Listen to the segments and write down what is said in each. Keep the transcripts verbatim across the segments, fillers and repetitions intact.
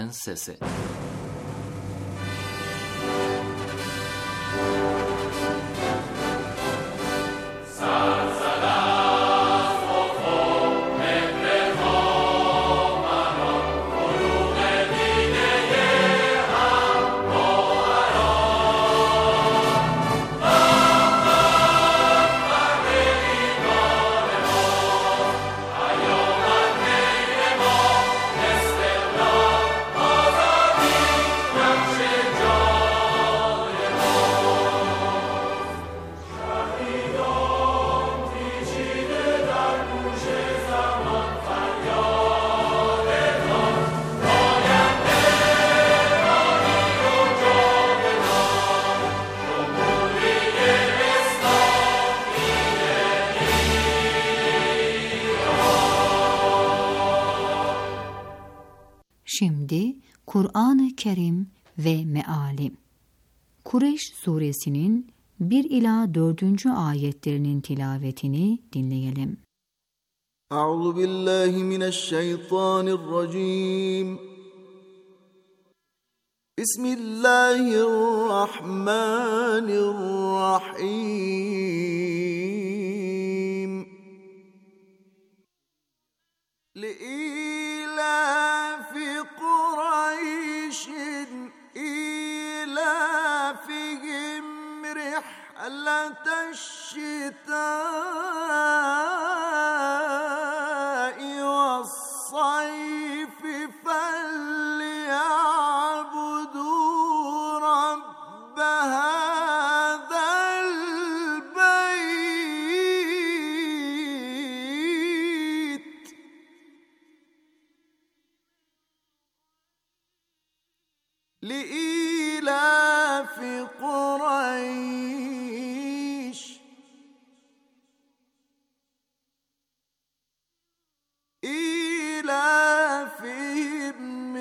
Sesi. Şimdi Kur'an-ı Kerim ve Meali. Kureyş suresinin bir ila dördüncü ayetlerinin tilavetini dinleyelim. Euzu billahi mineşşeytanirracim. Bismillahirrahmanirrahim. Li'ilafi Kureyşin ilafihim rihleteşşitâ'i ve's-sayfi felya'budû rabbe hâzel beyt. Li'ilafi Kureyş ilafihim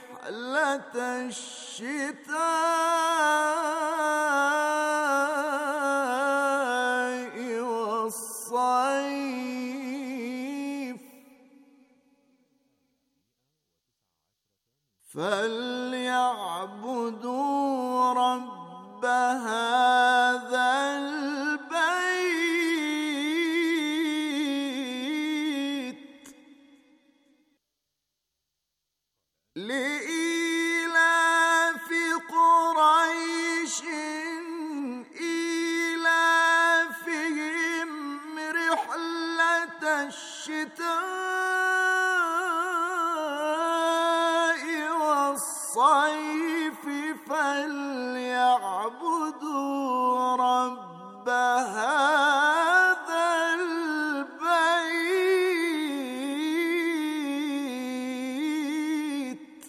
rihleteşşitâ'i ve's-sayf فَلْيَعْبُدُوا رَبَّ هَذَا الْبَيْتِ لِإِيلَافِ قُرَيْشٍ إِيلَافِهِمْ رِحْلَةَ الشِّتَاءِ وَالصَّيْفِ فَلْيَعْبُدُوا رَبَّ هَذَا الْبَيْتِ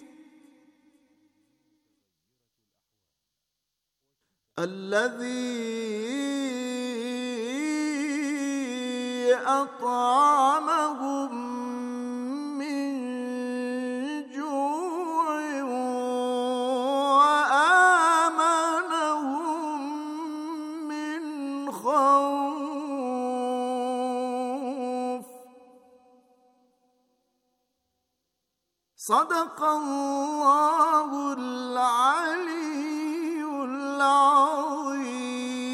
الَّذِي أَطْعَمَهُم مِّن جُوعٍ وَآمَنَهُم مِّنْ خَوْفٍ. صدق الله العلي العظيم.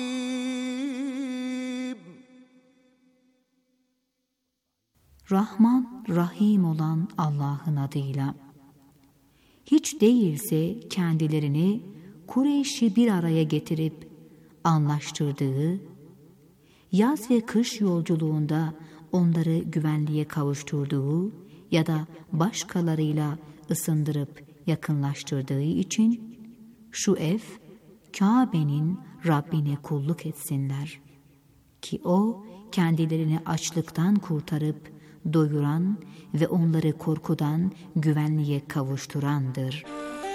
Rahman, Rahim olan Allah'ın adıyla. Hiç değilse kendilerini Kureyş'i bir araya getirip anlaştırdığı, yaz ve kış yolculuğunda onları güvenliğe kavuşturduğu ya da başkalarıyla ısındırıp yakınlaştırdığı için şu ev, Kabe'nin Rabbine kulluk etsinler. Ki O kendilerini açlıktan kurtarıp doyuran ve onları korkudan güvenliğe kavuşturandır.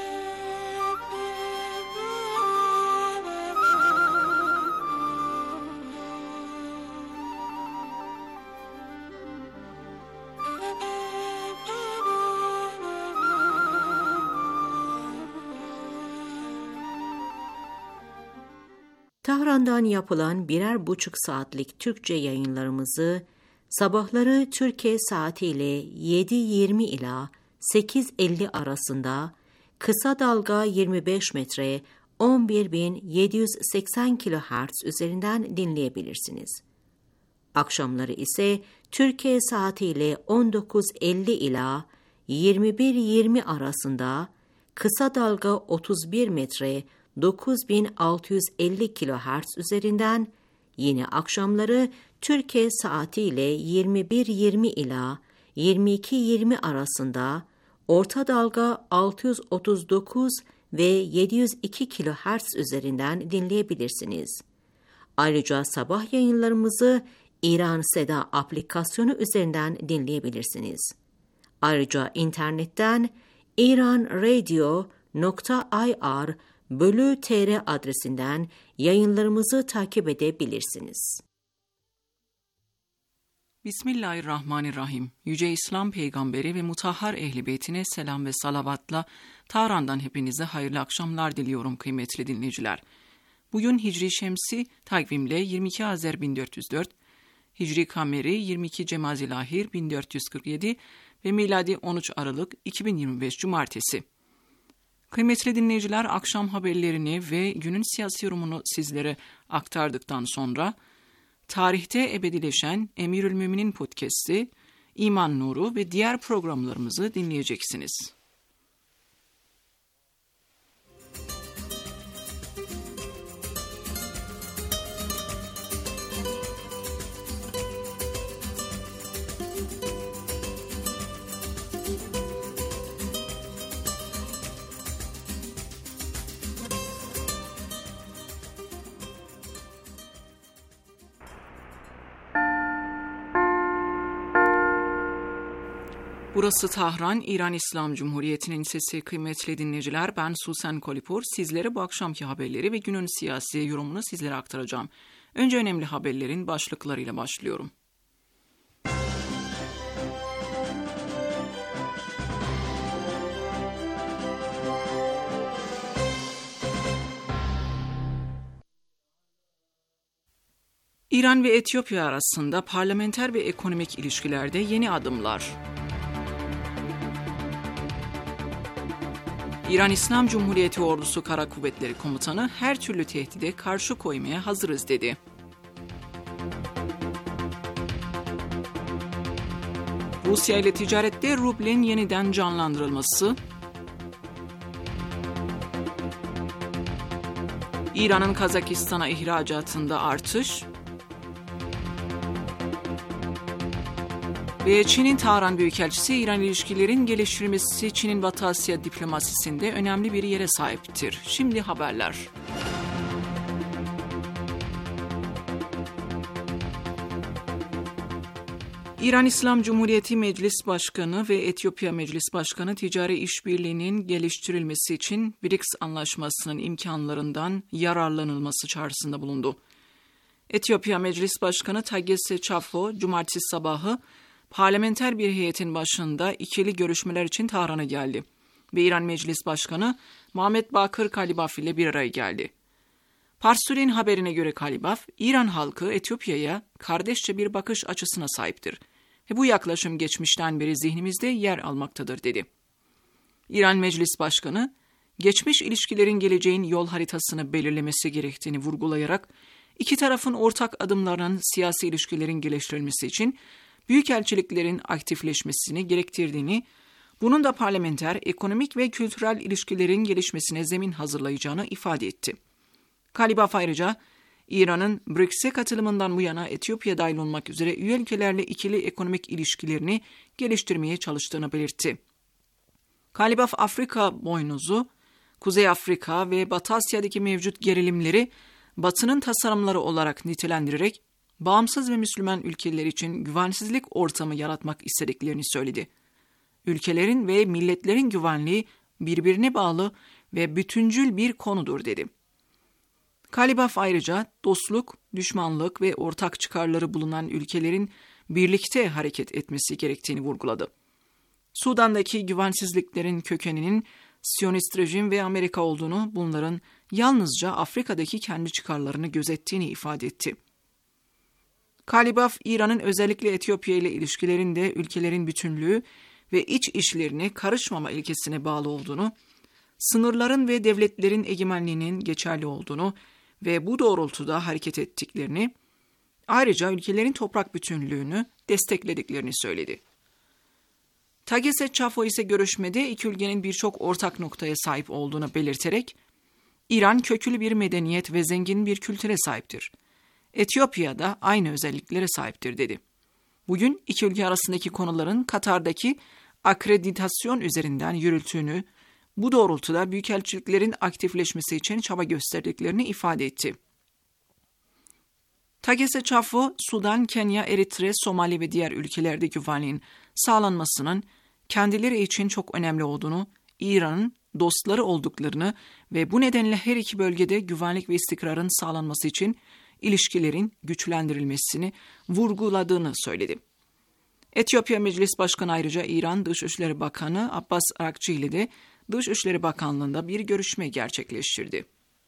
Tahran'dan yapılan birer buçuk saatlik Türkçe yayınlarımızı sabahları Türkiye saatiyle yedi yirmi ila sekiz elli arasında, kısa dalga yirmi beş metre on bir bin yedi yüz seksen kilohertz üzerinden dinleyebilirsiniz. Akşamları ise Türkiye saatiyle on dokuz elli ila yirmi bir yirmi arasında kısa dalga otuz bir metre dokuz bin altı yüz elli kilohertz üzerinden, yine akşamları Türkiye saatiyle yirmi bir yirmi ila yirmi iki yirmi arasında orta dalga altı yüz otuz dokuz ve yedi yüz iki kilohertz üzerinden dinleyebilirsiniz. Ayrıca sabah yayınlarımızı İran Seda aplikasyonu üzerinden dinleyebilirsiniz. Ayrıca internetten iranradio nokta ir bölü tr adresinden yayınlarımızı takip edebilirsiniz. Bismillahirrahmanirrahim. Yüce İslam Peygamberi ve mutahhar Ehl-i Beytine selam ve salavatla Tahran'dan hepinize hayırlı akşamlar diliyorum kıymetli dinleyiciler. Bugün Hicri Şemsi takvimle yirmi iki Azer bin dört yüz dört, Hicri Kameri yirmi iki Cemazilahir bin dört yüz kırk yedi ve miladi on üç Aralık iki bin yirmi beş Cumartesi. Kıymetli dinleyiciler, akşam haberlerini ve günün siyasi yorumunu sizlere aktardıktan sonra tarihte ebedileşen Emirülmüminin podcast'i, İman Nuru ve diğer programlarımızı dinleyeceksiniz. Burası Tahran, İran İslam Cumhuriyeti'nin sesi. Kıymetli dinleyiciler, ben Susan Kolipur. Sizlere bu akşamki haberleri ve günün siyasi yorumunu sizlere aktaracağım. Önce önemli haberlerin başlıklarıyla başlıyorum. İran ve Etiyopya arasında parlamenter ve ekonomik ilişkilerde yeni adımlar. İran İslam Cumhuriyeti Ordusu Kara Kuvvetleri Komutanı her türlü tehdide karşı koymaya hazırız dedi. Rusya ile ticarette rublenin yeniden canlandırılması. İran'ın Kazakistan'a ihracatında artış. Ve Çin'in Tahran Büyükelçisi, İran ilişkilerin geliştirilmesi Çin'in Batı Asya diplomasisinde önemli bir yere sahiptir. Şimdi haberler. İran İslam Cumhuriyeti Meclis Başkanı ve Etiyopya Meclis Başkanı ticari işbirliğinin geliştirilmesi için B R I C S anlaşmasının imkanlarından yararlanılması çağrısında bulundu. Etiyopya Meclis Başkanı Taggese Çafo, cumartesi sabahı parlamenter bir heyetin başında ikili görüşmeler için Tahran'a geldi ve İran Meclis Başkanı Muhammed Bakır Kalibaf ile bir araya geldi. Parsuli'nin haberine göre Kalibaf, İran halkı Etiyopya'ya kardeşçe bir bakış açısına sahiptir ve bu yaklaşım geçmişten beri zihnimizde yer almaktadır dedi. İran Meclis Başkanı, geçmiş ilişkilerin geleceğin yol haritasını belirlemesi gerektiğini vurgulayarak, iki tarafın ortak adımlarının siyasi ilişkilerin geliştirilmesi için büyükelçiliklerin aktifleşmesini gerektirdiğini, bunun da parlamenter, ekonomik ve kültürel ilişkilerin gelişmesine zemin hazırlayacağını ifade etti. Kalibaf ayrıca, İran'ın B R I C S'e katılımından bu yana Etiyopya dahil olmak üzere üye ülkelerle ikili ekonomik ilişkilerini geliştirmeye çalıştığını belirtti. Kalibaf, Afrika boynuzu, Kuzey Afrika ve Batı Asya'daki mevcut gerilimleri Batı'nın tasarımları olarak nitelendirerek, bağımsız ve Müslüman ülkeler için güvensizlik ortamı yaratmak istediklerini söyledi. Ülkelerin ve milletlerin güvenliği birbirine bağlı ve bütüncül bir konudur dedi. Kalibaf ayrıca dostluk, düşmanlık ve ortak çıkarları bulunan ülkelerin birlikte hareket etmesi gerektiğini vurguladı. Sudan'daki güvensizliklerin kökeninin Siyonist rejim ve Amerika olduğunu, bunların yalnızca Afrika'daki kendi çıkarlarını gözettiğini ifade etti. Kalibaf, İran'ın özellikle Etiyopya ile ilişkilerinde ülkelerin bütünlüğü ve iç işlerine karışmama ilkesine bağlı olduğunu, sınırların ve devletlerin egemenliğinin geçerli olduğunu ve bu doğrultuda hareket ettiklerini, ayrıca ülkelerin toprak bütünlüğünü desteklediklerini söyledi. Tagesset Çafo ise görüşmede iki ülkenin birçok ortak noktaya sahip olduğunu belirterek, İran köklü bir medeniyet ve zengin bir kültüre sahiptir. Etiyopya da aynı özelliklere sahiptir dedi. Bugün iki ülke arasındaki konuların Katar'daki akreditasyon üzerinden yürütüldüğünü, bu doğrultuda büyükelçiliklerin aktifleşmesi için çaba gösterdiklerini ifade etti. Tagesset Çafo, Sudan, Kenya, Eritre, Somali ve diğer ülkelerde güvenliğin sağlanmasının kendileri için çok önemli olduğunu, İran'ın dostları olduklarını ve bu nedenle her iki bölgede güvenlik ve istikrarın sağlanması için ilişkilerin güçlendirilmesini vurguladığını söyledi. Etiyopya Meclis Başkanı ayrıca İran Dışişleri Bakanı Abbas Arakçı ile de Dışişleri Bakanlığı'nda bir görüşme gerçekleştirdi.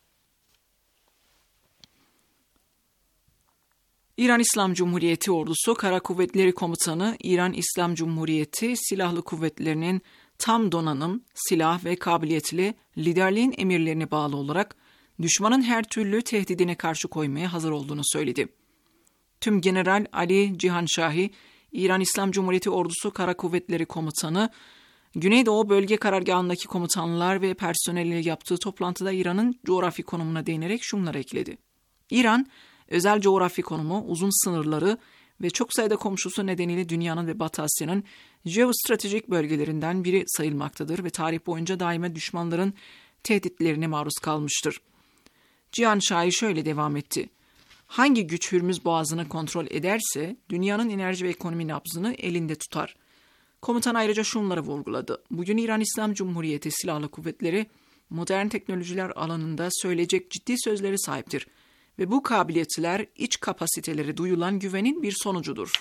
İran İslam Cumhuriyeti Ordusu Kara Kuvvetleri Komutanı, İran İslam Cumhuriyeti Silahlı Kuvvetleri'nin tam donanım, silah ve kabiliyetli liderliğin emirlerine bağlı olarak düşmanın her türlü tehdidine karşı koymaya hazır olduğunu söyledi. Tüm General Ali Cihanşahi, İran İslam Cumhuriyeti Ordusu Kara Kuvvetleri Komutanı, Güneydoğu Bölge Karargahı'ndaki komutanlar ve personeliyle yaptığı toplantıda İran'ın coğrafi konumuna değinerek şunları ekledi. İran, özel coğrafi konumu, uzun sınırları ve çok sayıda komşusu nedeniyle dünyanın ve Batı Asya'nın jeostratejik bölgelerinden biri sayılmaktadır ve tarih boyunca daima düşmanların tehditlerine maruz kalmıştır. Cihan Şahi şöyle devam etti. Hangi güç Hürmüz Boğazı'nı kontrol ederse dünyanın enerji ve ekonomi nabzını elinde tutar. Komutan ayrıca şunları vurguladı. Bugün İran İslam Cumhuriyeti Silahlı Kuvvetleri modern teknolojiler alanında söyleyecek ciddi sözleri sahiptir. Ve bu kabiliyetler iç kapasiteleri duyulan güvenin bir sonucudur.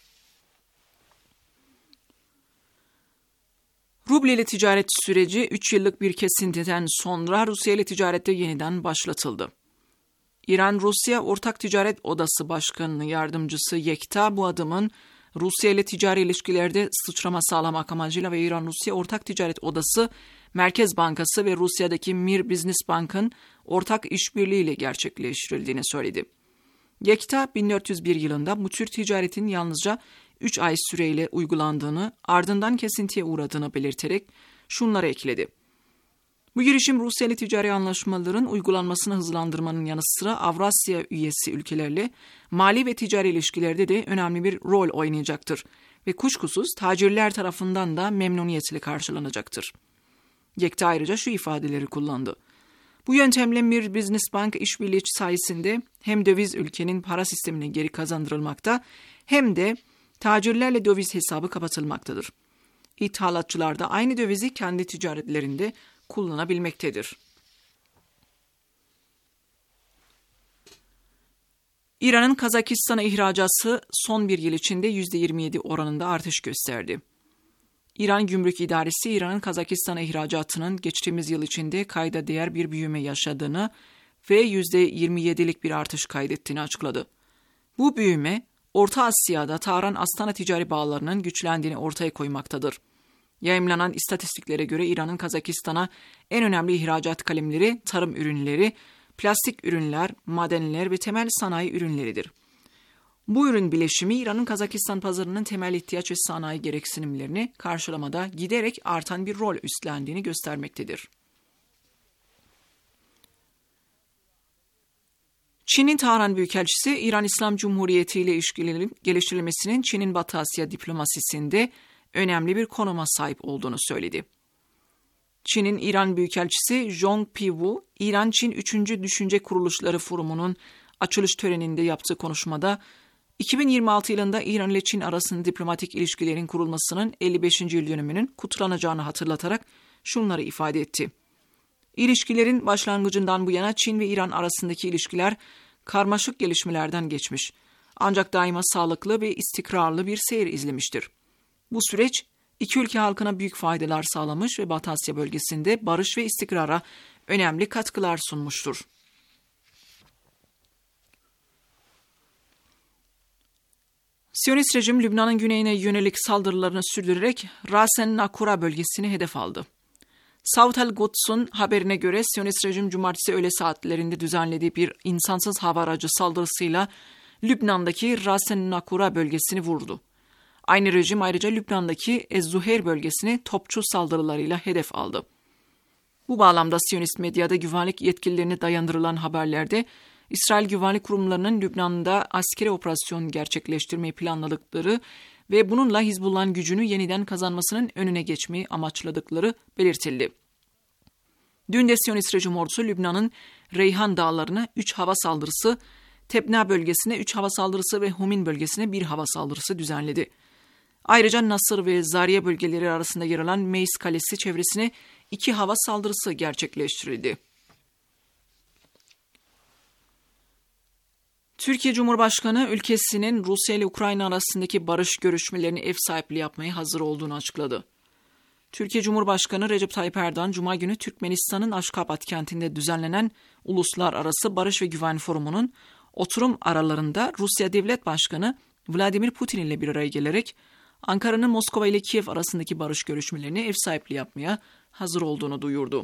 Ruble ile ticaret süreci üç yıllık bir kesintiden sonra Rusya ile ticarette yeniden başlatıldı. İran-Rusya Ortak Ticaret Odası Başkanı Yardımcısı Yekta bu adımın Rusya ile ticari ilişkilerde sıçrama sağlamak amacıyla ve İran-Rusya Ortak Ticaret Odası, Merkez Bankası ve Rusya'daki Mir Business Bank'ın ortak işbirliğiyle gerçekleştirildiğini söyledi. Yekta, bin dört yüz bir yılında bu tür ticaretin yalnızca üç ay süreyle uygulandığını, ardından kesintiye uğradığını belirterek şunları ekledi. Bu girişim Rusya ile ticari anlaşmaların uygulanmasını hızlandırmanın yanı sıra Avrasya üyesi ülkelerle mali ve ticari ilişkilerde de önemli bir rol oynayacaktır ve kuşkusuz tacirler tarafından da memnuniyetle karşılanacaktır. Yekta ayrıca şu ifadeleri kullandı. Bu yöntemle Mir Business Bank işbirliği sayesinde hem döviz ülkenin para sistemine geri kazandırılmakta hem de tacirlerle döviz hesabı kapatılmaktadır. İthalatçılar da aynı dövizi kendi ticaretlerinde kullanabilmektedir. İran'ın Kazakistan'a ihracatı son bir yıl içinde yüzde yirmi yedi oranında artış gösterdi. İran Gümrük İdaresi, İran'ın Kazakistan'a ihracatının geçtiğimiz yıl içinde kayda değer bir büyüme yaşadığını ve yüzde yirmi yedilik bir artış kaydettiğini açıkladı. Bu büyüme, Orta Asya'da Tahran-Astana ticari bağlarının güçlendiğini ortaya koymaktadır. Yayımlanan istatistiklere göre İran'ın Kazakistan'a en önemli ihracat kalemleri tarım ürünleri, plastik ürünler, madenler ve temel sanayi ürünleridir. Bu ürün bileşimi İran'ın Kazakistan pazarının temel ihtiyaç ve sanayi gereksinimlerini karşılamada giderek artan bir rol üstlendiğini göstermektedir. Çin'in Tahran Büyükelçisi, İran İslam Cumhuriyeti ile ilişkilerin geliştirilmesinin Çin'in Batı Asya diplomasisinde önemli bir konuma sahip olduğunu söyledi. Çin'in İran Büyükelçisi Zhong Piwu, İran-Çin üçüncü Düşünce Kuruluşları Forumu'nun açılış töreninde yaptığı konuşmada, iki bin yirmi altı yılında İran ile Çin arasında diplomatik ilişkilerin kurulmasının elli beşinci yıl dönümünün kutlanacağını hatırlatarak şunları ifade etti. İlişkilerin başlangıcından bu yana Çin ve İran arasındaki ilişkiler karmaşık gelişmelerden geçmiş. Ancak daima sağlıklı ve istikrarlı bir seyir izlemiştir. Bu süreç iki ülke halkına büyük faydalar sağlamış ve Batı Asya bölgesinde barış ve istikrara önemli katkılar sunmuştur. Siyonist rejim Lübnan'ın güneyine yönelik saldırılarını sürdürerek Rasen Nakura bölgesini hedef aldı. South Al Quds'un haberine göre Siyonist rejim cumartesi öğle saatlerinde düzenlediği bir insansız hava aracı saldırısıyla Lübnan'daki Rasen Nakura bölgesini vurdu. Aynı rejim ayrıca Lübnan'daki Ez-Zuhair bölgesini topçu saldırılarıyla hedef aldı. Bu bağlamda Siyonist medyada güvenlik yetkililerine dayandırılan haberlerde İsrail güvenlik kurumlarının Lübnan'da askeri operasyon gerçekleştirmeyi planladıkları ve bununla Hizbullah'ın gücünü yeniden kazanmasının önüne geçmeyi amaçladıkları belirtildi. Dün de Siyonist rejim ordusu Lübnan'ın Reyhan Dağları'na üç hava saldırısı, Tebna bölgesine üç hava saldırısı ve Humin bölgesine bir hava saldırısı düzenledi. Ayrıca Nasır ve Zariye bölgeleri arasında yer alan Meis Kalesi çevresine iki hava saldırısı gerçekleştirildi. Türkiye Cumhurbaşkanı ülkesinin Rusya ile Ukrayna arasındaki barış görüşmelerini ev sahipliği yapmaya hazır olduğunu açıkladı. Türkiye Cumhurbaşkanı Recep Tayyip Erdoğan, Cuma günü Türkmenistan'ın Aşkabat kentinde düzenlenen Uluslararası Barış ve Güven Forumu'nun oturum aralarında Rusya Devlet Başkanı Vladimir Putin ile bir araya gelerek Ankara'nın Moskova ile Kiev arasındaki barış görüşmelerini ev sahipliği yapmaya hazır olduğunu duyurdu.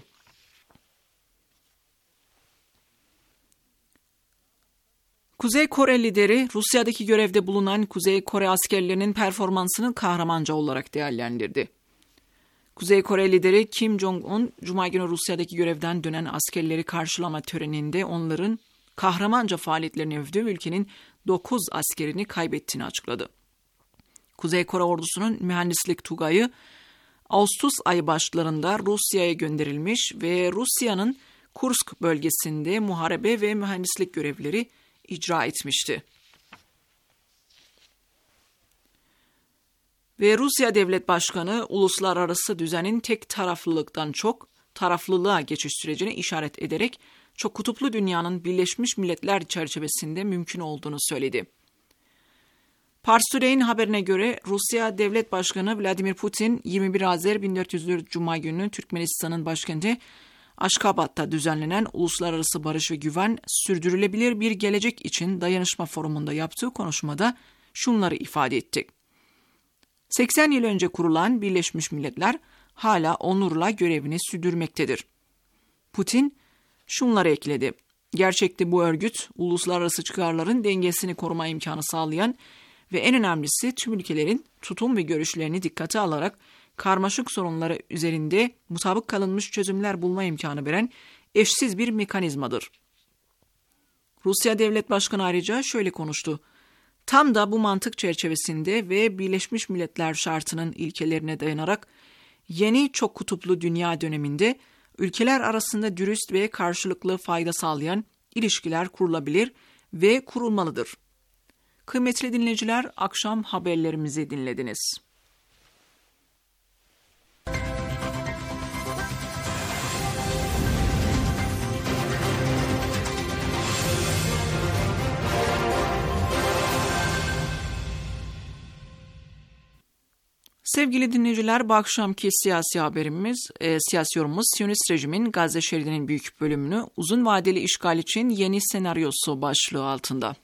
Kuzey Kore lideri Rusya'daki görevde bulunan Kuzey Kore askerlerinin performansını kahramanca olarak değerlendirdi. Kuzey Kore lideri Kim Jong-un, Cuma günü Rusya'daki görevden dönen askerleri karşılama töreninde onların kahramanca faaliyetlerini övdü ve ülkenin dokuz askerini kaybettiğini açıkladı. Kuzey Kore ordusunun mühendislik tugayı Ağustos ayı başlarında Rusya'ya gönderilmiş ve Rusya'nın Kursk bölgesinde muharebe ve mühendislik görevleri icra etmişti. Ve Rusya Devlet Başkanı uluslararası düzenin tek taraflılıktan çok taraflılığa geçiş sürecini işaret ederek çok kutuplu dünyanın Birleşmiş Milletler çerçevesinde mümkün olduğunu söyledi. Pars Today'in haberine göre Rusya Devlet Başkanı Vladimir Putin yirmi bir Haziran bin dört yüz dört Cuma günü Türkmenistan'ın başkenti Aşkabat'ta düzenlenen Uluslararası Barış ve Güven Sürdürülebilir Bir Gelecek için Dayanışma Forumu'nda yaptığı konuşmada şunları ifade etti. seksen yıl önce kurulan Birleşmiş Milletler hala onurla görevini sürdürmektedir. Putin şunları ekledi. Gerçekte bu örgüt uluslararası çıkarların dengesini koruma imkanı sağlayan ve en önemlisi tüm ülkelerin tutum ve görüşlerini dikkate alarak karmaşık sorunları üzerinde mutabık kalınmış çözümler bulma imkanı veren eşsiz bir mekanizmadır. Rusya Devlet Başkanı ayrıca şöyle konuştu. Tam da bu mantık çerçevesinde ve Birleşmiş Milletler şartının ilkelerine dayanarak yeni çok kutuplu dünya döneminde ülkeler arasında dürüst ve karşılıklı fayda sağlayan ilişkiler kurulabilir ve kurulmalıdır. Kıymetli dinleyiciler, akşam haberlerimizi dinlediniz. Sevgili dinleyiciler, bu akşamki siyasi haberimiz, e, siyasi yorumumuz Siyonist rejimin Gazze şeridinin büyük bölümünü uzun vadeli işgal için yeni senaryosu başlığı altında.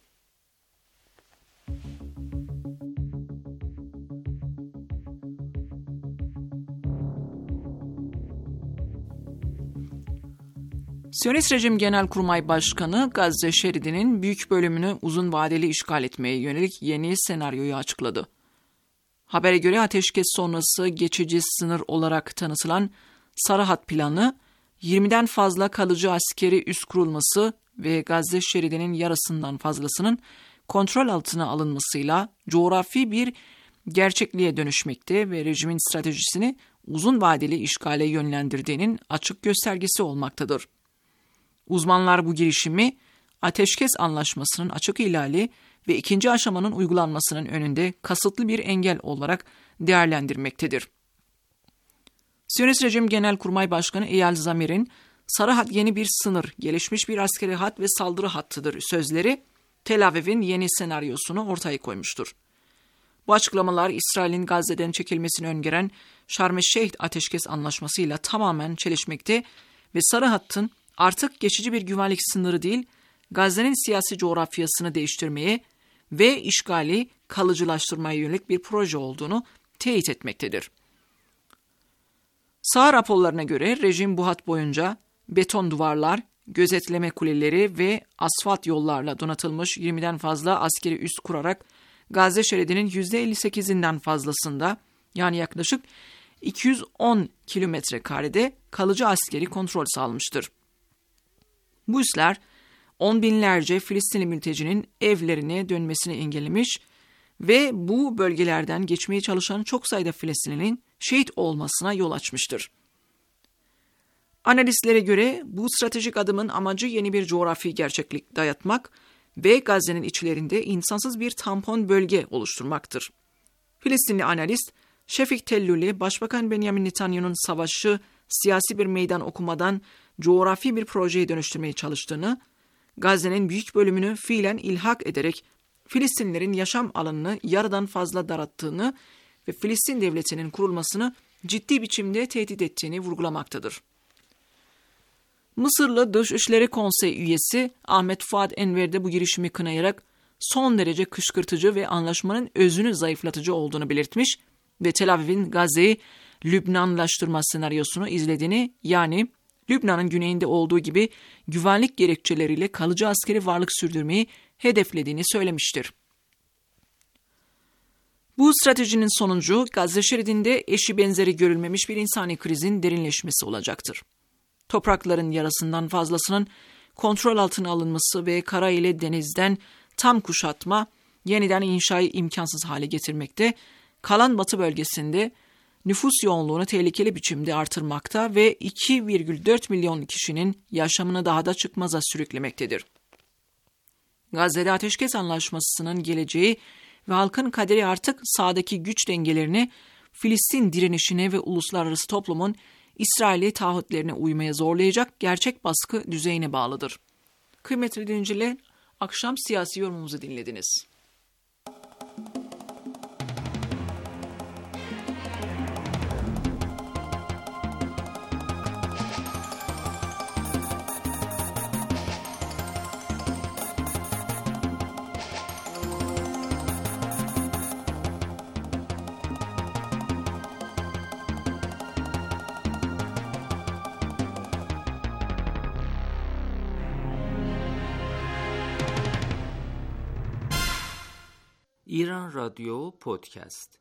Siyonist rejim Genelkurmay Başkanı Gazze şeridinin büyük bölümünü uzun vadeli işgal etmeye yönelik yeni senaryoyu açıkladı. Habere göre ateşkes sonrası geçici sınır olarak tanıtılan Sarı Hat planı, yirmiden fazla kalıcı askeri üs kurulması ve Gazze şeridinin yarısından fazlasının kontrol altına alınmasıyla coğrafi bir gerçekliğe dönüşmekte ve rejimin stratejisini uzun vadeli işgale yönlendirdiğinin açık göstergesi olmaktadır. Uzmanlar bu girişimi ateşkes anlaşmasının açık ihlali ve ikinci aşamanın uygulanmasının önünde kasıtlı bir engel olarak değerlendirmektedir. Siyonist rejim Genelkurmay Başkanı Eyal Zamir'in Sarı Hat yeni bir sınır, gelişmiş bir askeri hat ve saldırı hattıdır sözleri Tel Aviv'in yeni senaryosunu ortaya koymuştur. Bu açıklamalar İsrail'in Gazze'den çekilmesini öngören Şarm-ı Şeyh ateşkes anlaşmasıyla tamamen çelişmekte ve Sarı Hatt'ın artık geçici bir güvenlik sınırı değil, Gazze'nin siyasi coğrafyasını değiştirmeye ve işgali kalıcılaştırmaya yönelik bir proje olduğunu teyit etmektedir. Saha raporlarına göre rejim bu hat boyunca beton duvarlar, gözetleme kuleleri ve asfalt yollarla donatılmış yirmiden fazla askeri üs kurarak Gazze şeridinin yüzde elli sekizinden fazlasında, yani yaklaşık iki yüz on kilometre karede kalıcı askeri kontrol sağlamıştır. Bu üsler on binlerce Filistinli mültecinin evlerine dönmesini engellemiş ve bu bölgelerden geçmeye çalışan çok sayıda Filistinlinin şehit olmasına yol açmıştır. Analistlere göre bu stratejik adımın amacı yeni bir coğrafi gerçeklik dayatmak ve Gazze'nin içlerinde insansız bir tampon bölge oluşturmaktır. Filistinli analist Şefik Telluli, Başbakan Benjamin Netanyahu'nun savaşı siyasi bir meydan okumadan coğrafi bir projeye dönüştürmeye çalıştığını, Gazze'nin büyük bölümünü fiilen ilhak ederek Filistinlilerin yaşam alanını yarıdan fazla daralttığını ve Filistin devletinin kurulmasını ciddi biçimde tehdit ettiğini vurgulamaktadır. Mısırlı Dışişleri Konseyi üyesi Ahmet Fuad Enver de bu girişimi kınayarak son derece kışkırtıcı ve anlaşmanın özünü zayıflatıcı olduğunu belirtmiş ve Tel Aviv'in Gazze'yi Lübnanlaştırma senaryosunu izlediğini, yani Lübnan'ın güneyinde olduğu gibi güvenlik gerekçeleriyle kalıcı askeri varlık sürdürmeyi hedeflediğini söylemiştir. Bu stratejinin sonucu Gazze şeridinde eşi benzeri görülmemiş bir insani krizin derinleşmesi olacaktır. Toprakların yarısından fazlasının kontrol altına alınması ve kara ile denizden tam kuşatma, yeniden inşayı imkansız hale getirmekte, kalan batı bölgesinde nüfus yoğunluğunu tehlikeli biçimde artırmakta ve iki virgül dört milyon kişinin yaşamını daha da çıkmaza sürüklemektedir. Gazze'de ateşkes anlaşmasının geleceği ve halkın kaderi artık sahadaki güç dengelerini Filistin direnişine ve uluslararası toplumun İsrail'i taahhütlerine uymaya zorlayacak gerçek baskı düzeyine bağlıdır. Kıymetli dinleyiciler, akşam siyasi yorumumuzu dinlediniz. İran Radyo Podcast.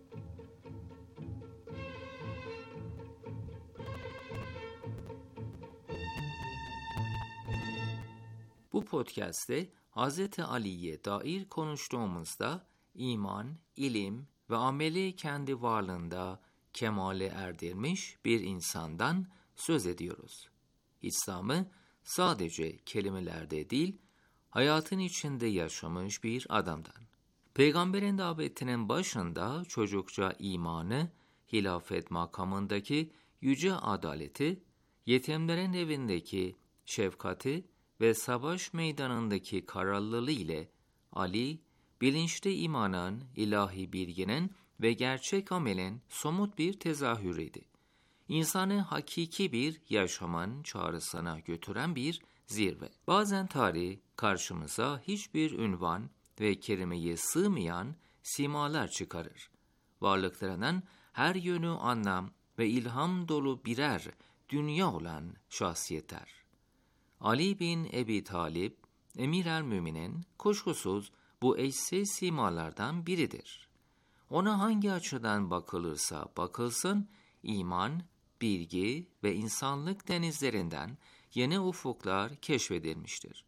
Bu podcast'te Hz. Ali'ye dair konuştuğumuzda iman, ilim ve ameli kendi varlığında kemale erdirmiş bir insandan söz ediyoruz. İslam'ı sadece kelimelerde değil, hayatın içinde yaşamış bir adamdan. Peygamberin davetinin başında çocukça imanı, hilafet makamındaki yüce adaleti, yetimlerin evindeki şefkati ve savaş meydanındaki kararlılığı ile Ali, bilinçli imanın, ilahi bilginin ve gerçek amelin somut bir tezahürüydü. İnsanı hakiki bir yaşamın çağrısına götüren bir zirve. Bazen tarih karşımıza hiçbir ünvan ve kelimeye sığmayan simalar çıkarır. Varlıklarının her yönü anlam ve ilham dolu birer dünya olan şahsiyetler. Ali bin Ebi Talib, Emir-el-Müminin kuşkusuz bu eşsiz simalardan biridir. Ona hangi açıdan bakılırsa bakılsın, iman, bilgi ve insanlık denizlerinden yeni ufuklar keşfedilmiştir.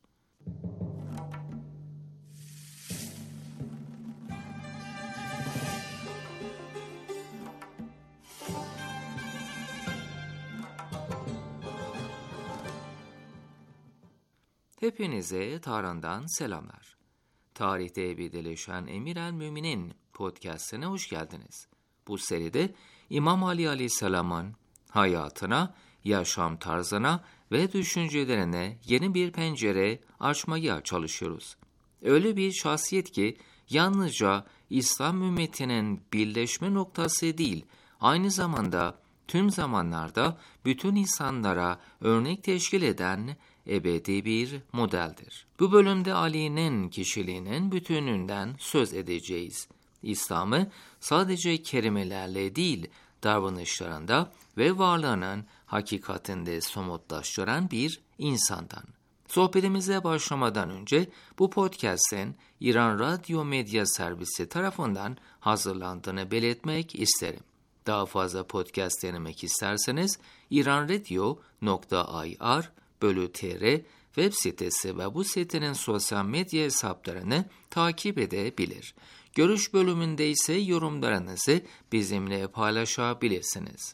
Hepinize Tahran'dan selamlar. Tarihte ebedileşen Emir-el-Müminin podcast'ine hoş geldiniz. Bu seride İmam Ali Aleyhisselam'ın hayatına, yaşam tarzına ve düşüncelerine yeni bir pencere açmaya çalışıyoruz. Öyle bir şahsiyet ki yalnızca İslam ümmetinin birleşme noktası değil, aynı zamanda tüm zamanlarda bütün insanlara örnek teşkil eden ebedi bir modeldir. Bu bölümde Ali'nin kişiliğinin bütününden söz edeceğiz. İslam'ı sadece kelimelerle değil, davranışlarında ve varlığının hakikatinde somutlaştıran bir insandan. Sohbetimize başlamadan önce bu podcast'in İran Radyo Medya Servisi tarafından hazırlandığını belirtmek isterim. Daha fazla podcast dinlemek isterseniz iranradio nokta ir bölü tr web sitesi ve bu sitenin sosyal medya hesaplarını takip edebilir. Görüş bölümünde ise yorumlarınızı bizimle paylaşabilirsiniz.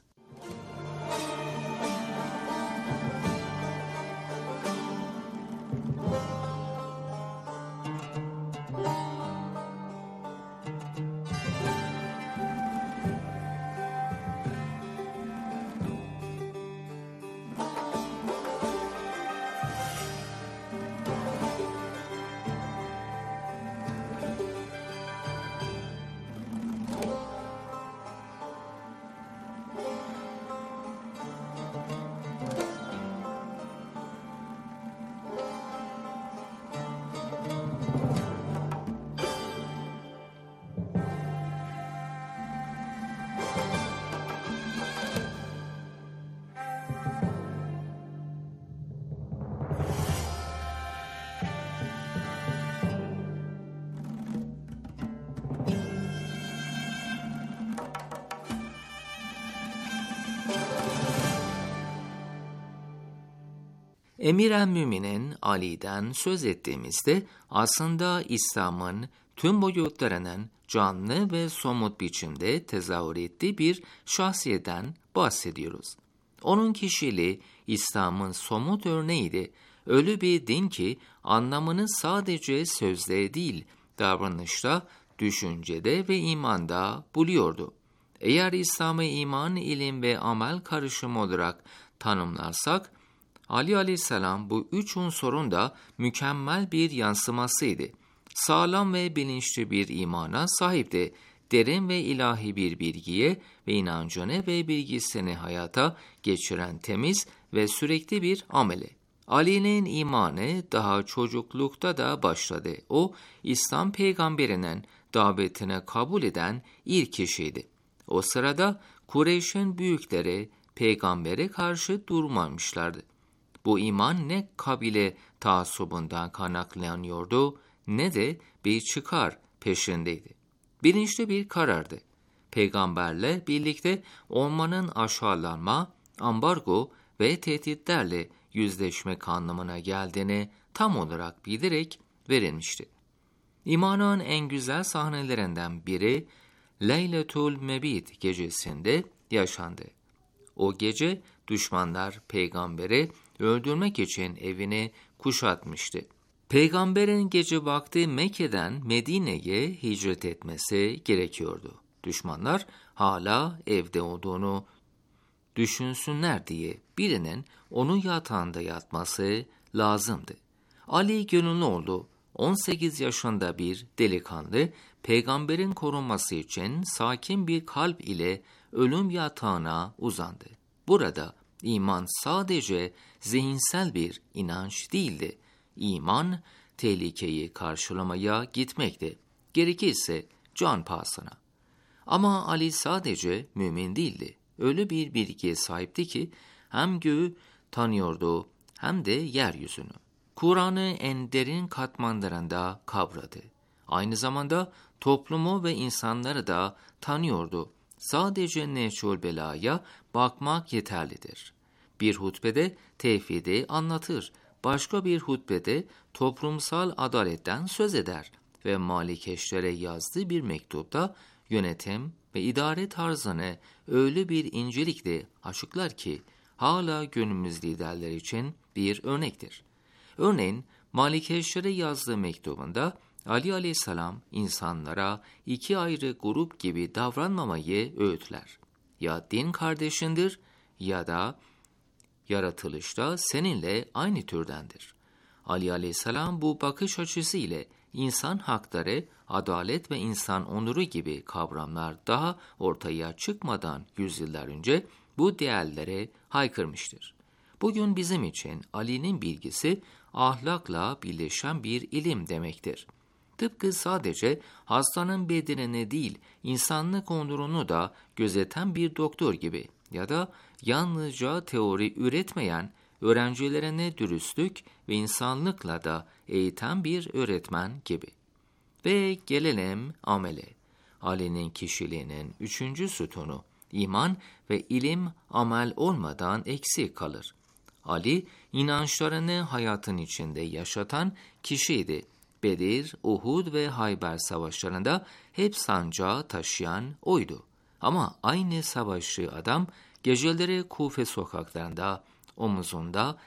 Emir-el Müminin Ali'den söz ettiğimizde aslında İslam'ın tüm boyutlarının canlı ve somut biçimde tezahür ettiği bir şahsiyetten bahsediyoruz. Onun kişiliği İslam'ın somut örneğiydi. Öyle bir din ki anlamını sadece sözde değil, davranışta, düşüncede ve imanda buluyordu. Eğer İslam'ı iman, ilim ve amel karışımı olarak tanımlarsak, Ali aleyhisselam bu üç unsurun da mükemmel bir yansımasıydı. Sağlam ve bilinçli bir imana sahipti. Derin ve ilahi bir bilgiye ve inancını ve bilgisini hayata geçiren temiz ve sürekli bir ameli. Ali'nin imanı daha çocuklukta da başladı. O, İslam peygamberinin davetini kabul eden ilk kişiydi. O sırada Kureyş'in büyükleri peygambere karşı durmamışlardı. Bu iman ne kabile taassubundan kaynaklanıyordu ne de bir çıkar peşindeydi. Bilinçli bir karardı. Peygamberle birlikte olmanın aşağılanma, ambargo ve tehditlerle yüzleşmek anlamına geldiğini tam olarak bilerek verilmişti. İmanın en güzel sahnelerinden biri Leyletül Mebit gecesinde yaşandı. O gece düşmanlar peygamberi öldürmek için evini kuşatmıştı. Peygamberin gece vakti Mekke'den Medine'ye hicret etmesi gerekiyordu. Düşmanlar hala evde olduğunu düşünsünler diye birinin onun yatağında yatması lazımdı. Ali gönüllü oldu. on sekiz yaşında bir delikanlı, peygamberin korunması için sakin bir kalp ile ölüm yatağına uzandı. Burada iman sadece zihinsel bir inanç değildi. İman, tehlikeyi karşılamaya gitmekti. Gerekirse can pahasına. Ama Ali sadece mümin değildi. Öyle bir bilgiye sahipti ki hem göğü tanıyordu hem de yeryüzünü. Kur'an'ı en derin katmanlarında kavradı. Aynı zamanda toplumu ve insanları da tanıyordu. Sadece neçul belaya bakmak yeterlidir. Bir hutbede tevhidi anlatır, başka bir hutbede toplumsal adaletten söz eder ve malikeşlere yazdığı bir mektupta yönetim ve idare tarzını öyle bir incelikle açıklar ki hala günümüz liderler için bir örnektir. Örneğin malikeşlere yazdığı mektubunda Ali aleyhisselam insanlara iki ayrı grup gibi davranmamayı öğütler. Ya din kardeşindir ya da yaratılışta seninle aynı türdendir. Ali aleyhisselam bu bakış açısı ile insan hakları, adalet ve insan onuru gibi kavramlar daha ortaya çıkmadan yüzyıllar önce bu değerlere haykırmıştır. Bugün bizim için Ali'nin bilgisi ahlakla birleşen bir ilim demektir. Tıpkı sadece hastanın bedenini değil, insanlık onurunu da gözeten bir doktor gibi ya da yalnızca teori üretmeyen, öğrencilerine dürüstlük ve insanlıkla da eğiten bir öğretmen gibi. Ve gelelim amele. Ali'nin kişiliğinin üçüncü sütunu, iman ve ilim amel olmadan eksik kalır. Ali, inançlarını hayatın içinde yaşatan kişiydi. Bedir, Uhud ve Hayber savaşlarında hep sancağı taşıyan oydu. Ama aynı savaşçı adam geceleri Kufe sokaklarında, omuzunda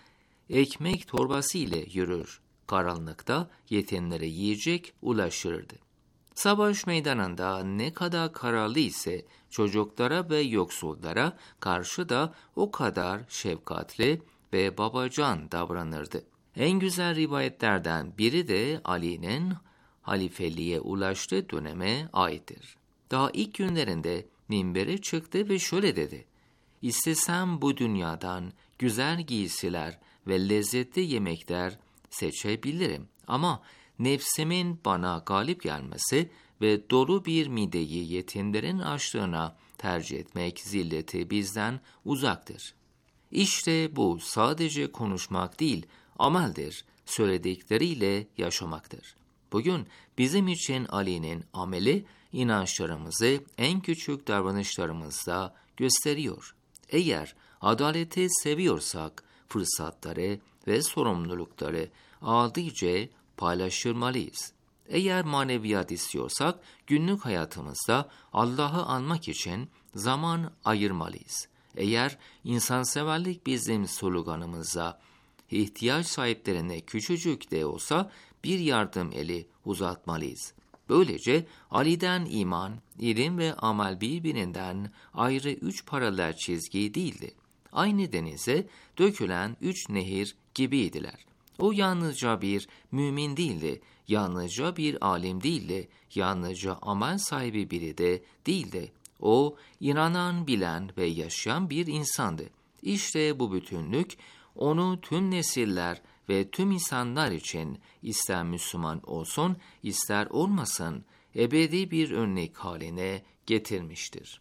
ekmek torbası ile yürür. Karanlıkta yetimlere yiyecek ulaşırdı. Savaş meydanında ne kadar kararlı ise çocuklara ve yoksullara karşı da o kadar şefkatli ve babacan davranırdı. En güzel rivayetlerden biri de Ali'nin halifeliğe ulaştığı döneme aittir. Daha ilk günlerinde minbere çıktı ve şöyle dedi: "İstesem bu dünyadan güzel giysiler ve lezzetli yemekler seçebilirim ama nefsimin bana galip gelmesi ve dolu bir mideyi yetimlerin açlığına tercih etmek zilleti bizden uzaktır." İşte bu sadece konuşmak değil, ameldir, söyledikleriyle yaşamaktır. Bugün bizim için Ali'nin ameli, inançlarımızı en küçük davranışlarımızda gösteriyor. Eğer adaleti seviyorsak, fırsatları ve sorumlulukları adice paylaşılmalıyız. Eğer maneviyat istiyorsak, günlük hayatımızda Allah'ı anmak için zaman ayırmalıyız. Eğer insanseverlik bizim sloganımıza, ihtiyaç sahiplerine küçücük de olsa bir yardım eli uzatmalıyız. Böylece Ali'den iman, ilim ve amel birbirinden ayrı üç paralel çizgi değildi. Aynı denize dökülen üç nehir gibiydiler. O yalnızca bir mümin değildi, yalnızca bir alim değildi, yalnızca amel sahibi biri de değildi. O, inanan, bilen ve yaşayan bir insandı. İşte bu bütünlük, onu tüm nesiller ve tüm insanlar için ister Müslüman olsun, ister olmasın, ebedi bir örnek haline getirmiştir.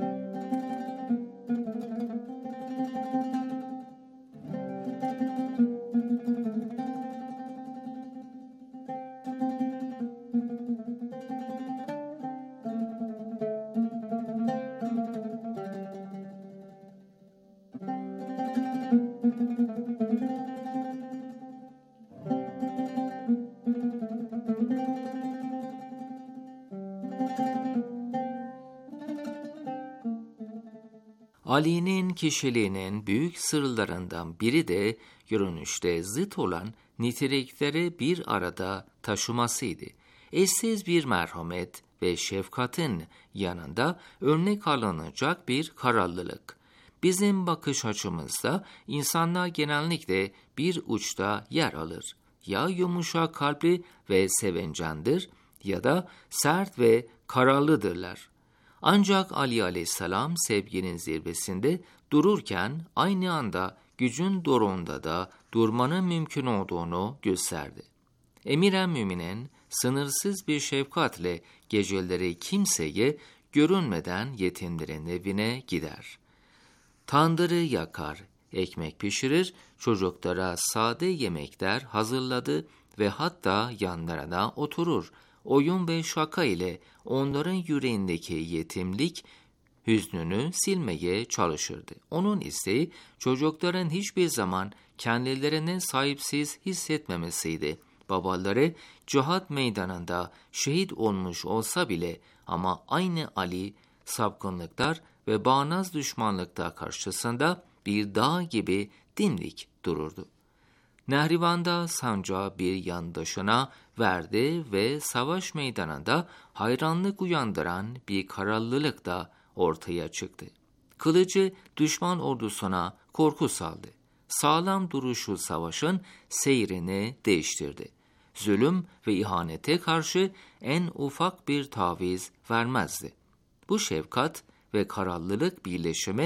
Ali'nin kişiliğinin büyük sırlarından biri de görünüşte zıt olan nitelikleri bir arada taşımasıydı. Eşsiz bir merhamet ve şefkatin yanında örnek alınacak bir kararlılık. Bizim bakış açımızda insanlar genellikle bir uçta yer alır. Ya yumuşak kalpli ve sevencandır ya da sert ve kararlıdırlar. Ancak Ali aleyhisselam sevginin zirvesinde dururken aynı anda gücün doruğunda da durmanın mümkün olduğunu gösterdi. Emir-i Müminin sınırsız bir şefkatle geceleri kimseye görünmeden yetimlerin evine gider. Tandırı yakar, ekmek pişirir, çocuklara sade yemekler hazırladı ve hatta yanlarına oturur. Oyun ve şaka ile onların yüreğindeki yetimlik hüznünü silmeye çalışırdı. Onun isteği çocukların hiçbir zaman kendilerini sahipsiz hissetmemesiydi. Babaları cihat meydanında şehit olmuş olsa bile ama aynı Ali sapkınlıklar ve bağnaz düşmanlıklar karşısında bir dağ gibi dimdik dururdu. Nehrivan'da sancağı bir yandaşına verdi ve savaş meydanında hayranlık uyandıran bir kararlılık da ortaya çıktı. Kılıcı düşman ordusuna korku saldı. Sağlam duruşu savaşın seyrini değiştirdi. Zulüm ve ihanete karşı en ufak bir taviz vermezdi. Bu şefkat ve kararlılık birleşimi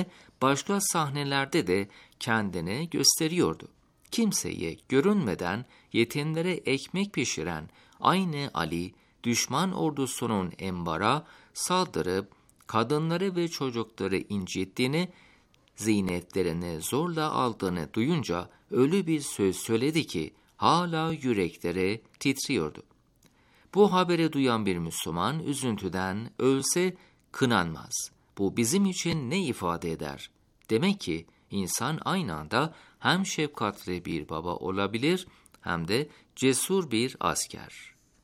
başka sahnelerde de kendini gösteriyordu. Kimseye görünmeden yetimlere ekmek pişiren aynı Ali, düşman ordusunun Enbar'a saldırıp kadınları ve çocukları incittiğini, zinetlerini zorla aldığını duyunca öyle bir söz söyledi ki hala yürekleri titriyordu. Bu haberi duyan bir Müslüman üzüntüden ölse kınanmaz. Bu bizim için ne ifade eder? Demek ki insan aynı anda hem şefkatli bir baba olabilir hem de cesur bir asker.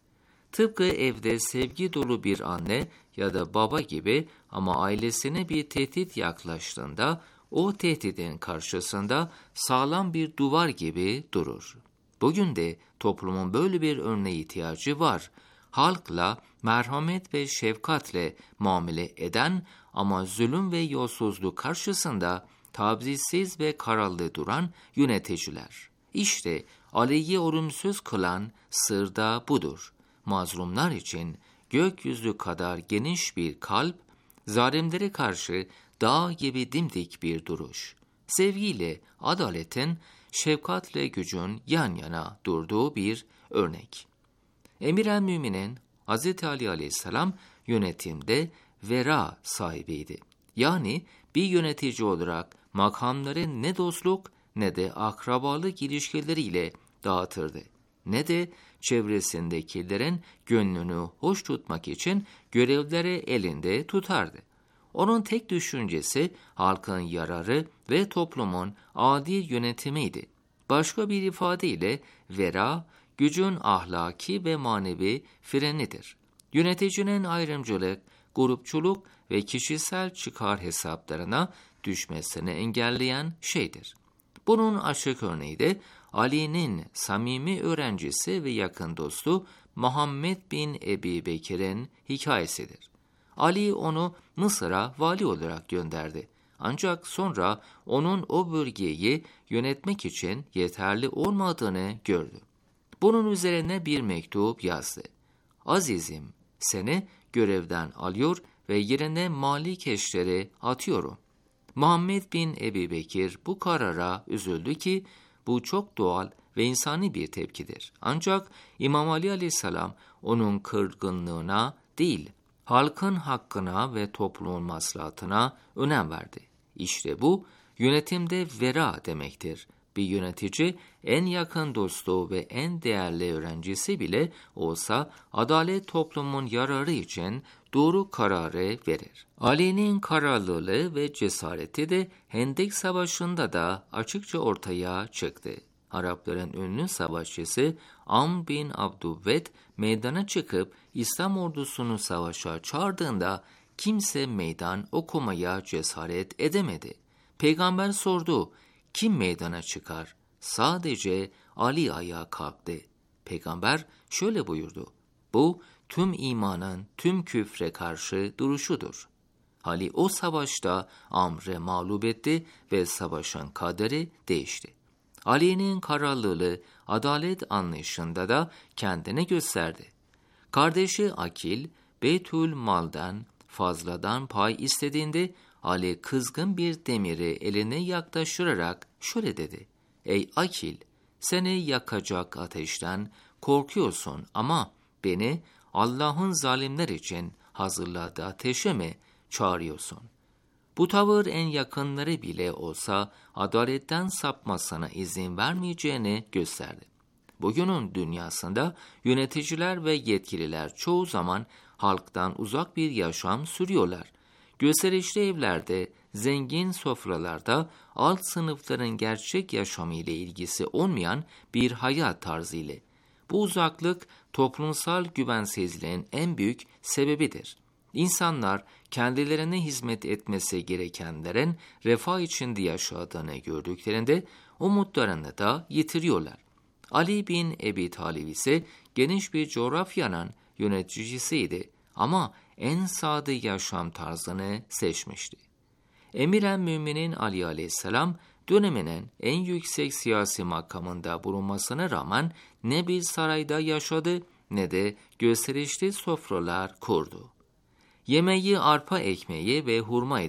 Tıpkı evde sevgi dolu bir anne ya da baba gibi ama ailesine bir tehdit yaklaştığında o tehditin karşısında sağlam bir duvar gibi durur. Bugün de toplumun böyle bir örneğe ihtiyacı var. Halkla merhamet ve şefkatle muamele eden ama zulüm ve yolsuzluk karşısında tavizsiz ve kararlı duran yöneticiler. İşte Ali'yi ölümsüz kılan sır da budur. Mazlumlar için gökyüzü kadar geniş bir kalp, zalimlere karşı dağ gibi dimdik bir duruş. Sevgiyle adaletin, şefkatle gücün yan yana durduğu bir örnek. Emir-el Müminin Hz. Ali aleyhisselam yönetimde vera sahibiydi. Yani bir yönetici olarak makamları ne dostluk ne de akrabalık ilişkileriyle dağıtırdı, ne de çevresindekilerin gönlünü hoş tutmak için görevleri elinde tutardı. Onun tek düşüncesi halkın yararı ve toplumun adil yönetimiydi. Başka bir ifadeyle vera, gücün ahlaki ve manevi frenidir. Yöneticinin ayrımcılık, grupçuluk ve kişisel çıkar hesaplarına düşmesini engelleyen şeydir. Bunun açık örneği de Ali'nin samimi öğrencisi ve yakın dostu Muhammed bin Ebi Bekir'in hikayesidir. Ali onu Mısır'a vali olarak gönderdi. Ancak sonra onun o bölgeyi yönetmek için yeterli olmadığını gördü. Bunun üzerine bir mektup yazdı. Azizim, seni görevden alıyor ve yerine mali keşleri atıyorum. Muhammed bin Ebi Bekir bu karara üzüldü ki bu çok doğal ve insani bir tepkidir. Ancak İmam Ali aleyhisselam onun kırgınlığına değil, halkın hakkına ve toplumun maslahatına önem verdi. İşte bu yönetimde vera demektir. Bir yönetici en yakın dostu ve en değerli öğrencisi bile olsa adalet toplumun yararı için doğru kararı verir. Ali'nin kararlılığı ve cesareti de Hendek Savaşı'nda da açıkça ortaya çıktı. Arapların ünlü savaşçısı Amr bin Abdüvvet meydana çıkıp İslam ordusunu savaşa çağırdığında kimse meydan okumaya cesaret edemedi. Peygamber sordu, kim meydana çıkar? Sadece Ali ayağa kalktı. Peygamber şöyle buyurdu, bu tüm imanın tüm küfre karşı duruşudur. Ali o savaşta Amr'ı mağlup etti ve savaşın kaderi değişti. Ali'nin kararlılığı adalet anlayışında da kendini gösterdi. Kardeşi Akil, Beytül Mal'dan fazladan pay istediğinde Ali kızgın bir demiri eline yaklaştırarak şöyle dedi. Ey Akil, seni yakacak ateşten korkuyorsun ama beni Allah'ın zalimler için hazırladığı ateşe mi çağırıyorsun? Bu tavır en yakınları bile olsa adaletten sapmasına izin vermeyeceğini gösterdi. Bugünün dünyasında yöneticiler ve yetkililer çoğu zaman halktan uzak bir yaşam sürüyorlar. Gösterişli evlerde, zengin sofralarda alt sınıfların gerçek yaşamı ile ilgisi olmayan bir hayat tarzı ile. Bu uzaklık toplumsal güvensizliğin en büyük sebebidir. İnsanlar kendilerine hizmet etmesi gerekenlerin refah içinde yaşadığını gördüklerinde umutlarını da yitiriyorlar. Ali bin Ebi Talib ise geniş bir coğrafyanın yöneticisiydi ama en sade yaşam tarzını seçmişti. Emir-el Müminin Ali aleyhisselam döneminin en yüksek siyasi makamında bulunmasına rağmen ne bir sarayda yaşadı ne de gösterişli sofralar kurdu. Yemeği arpa ekmeği ve hurmaydı.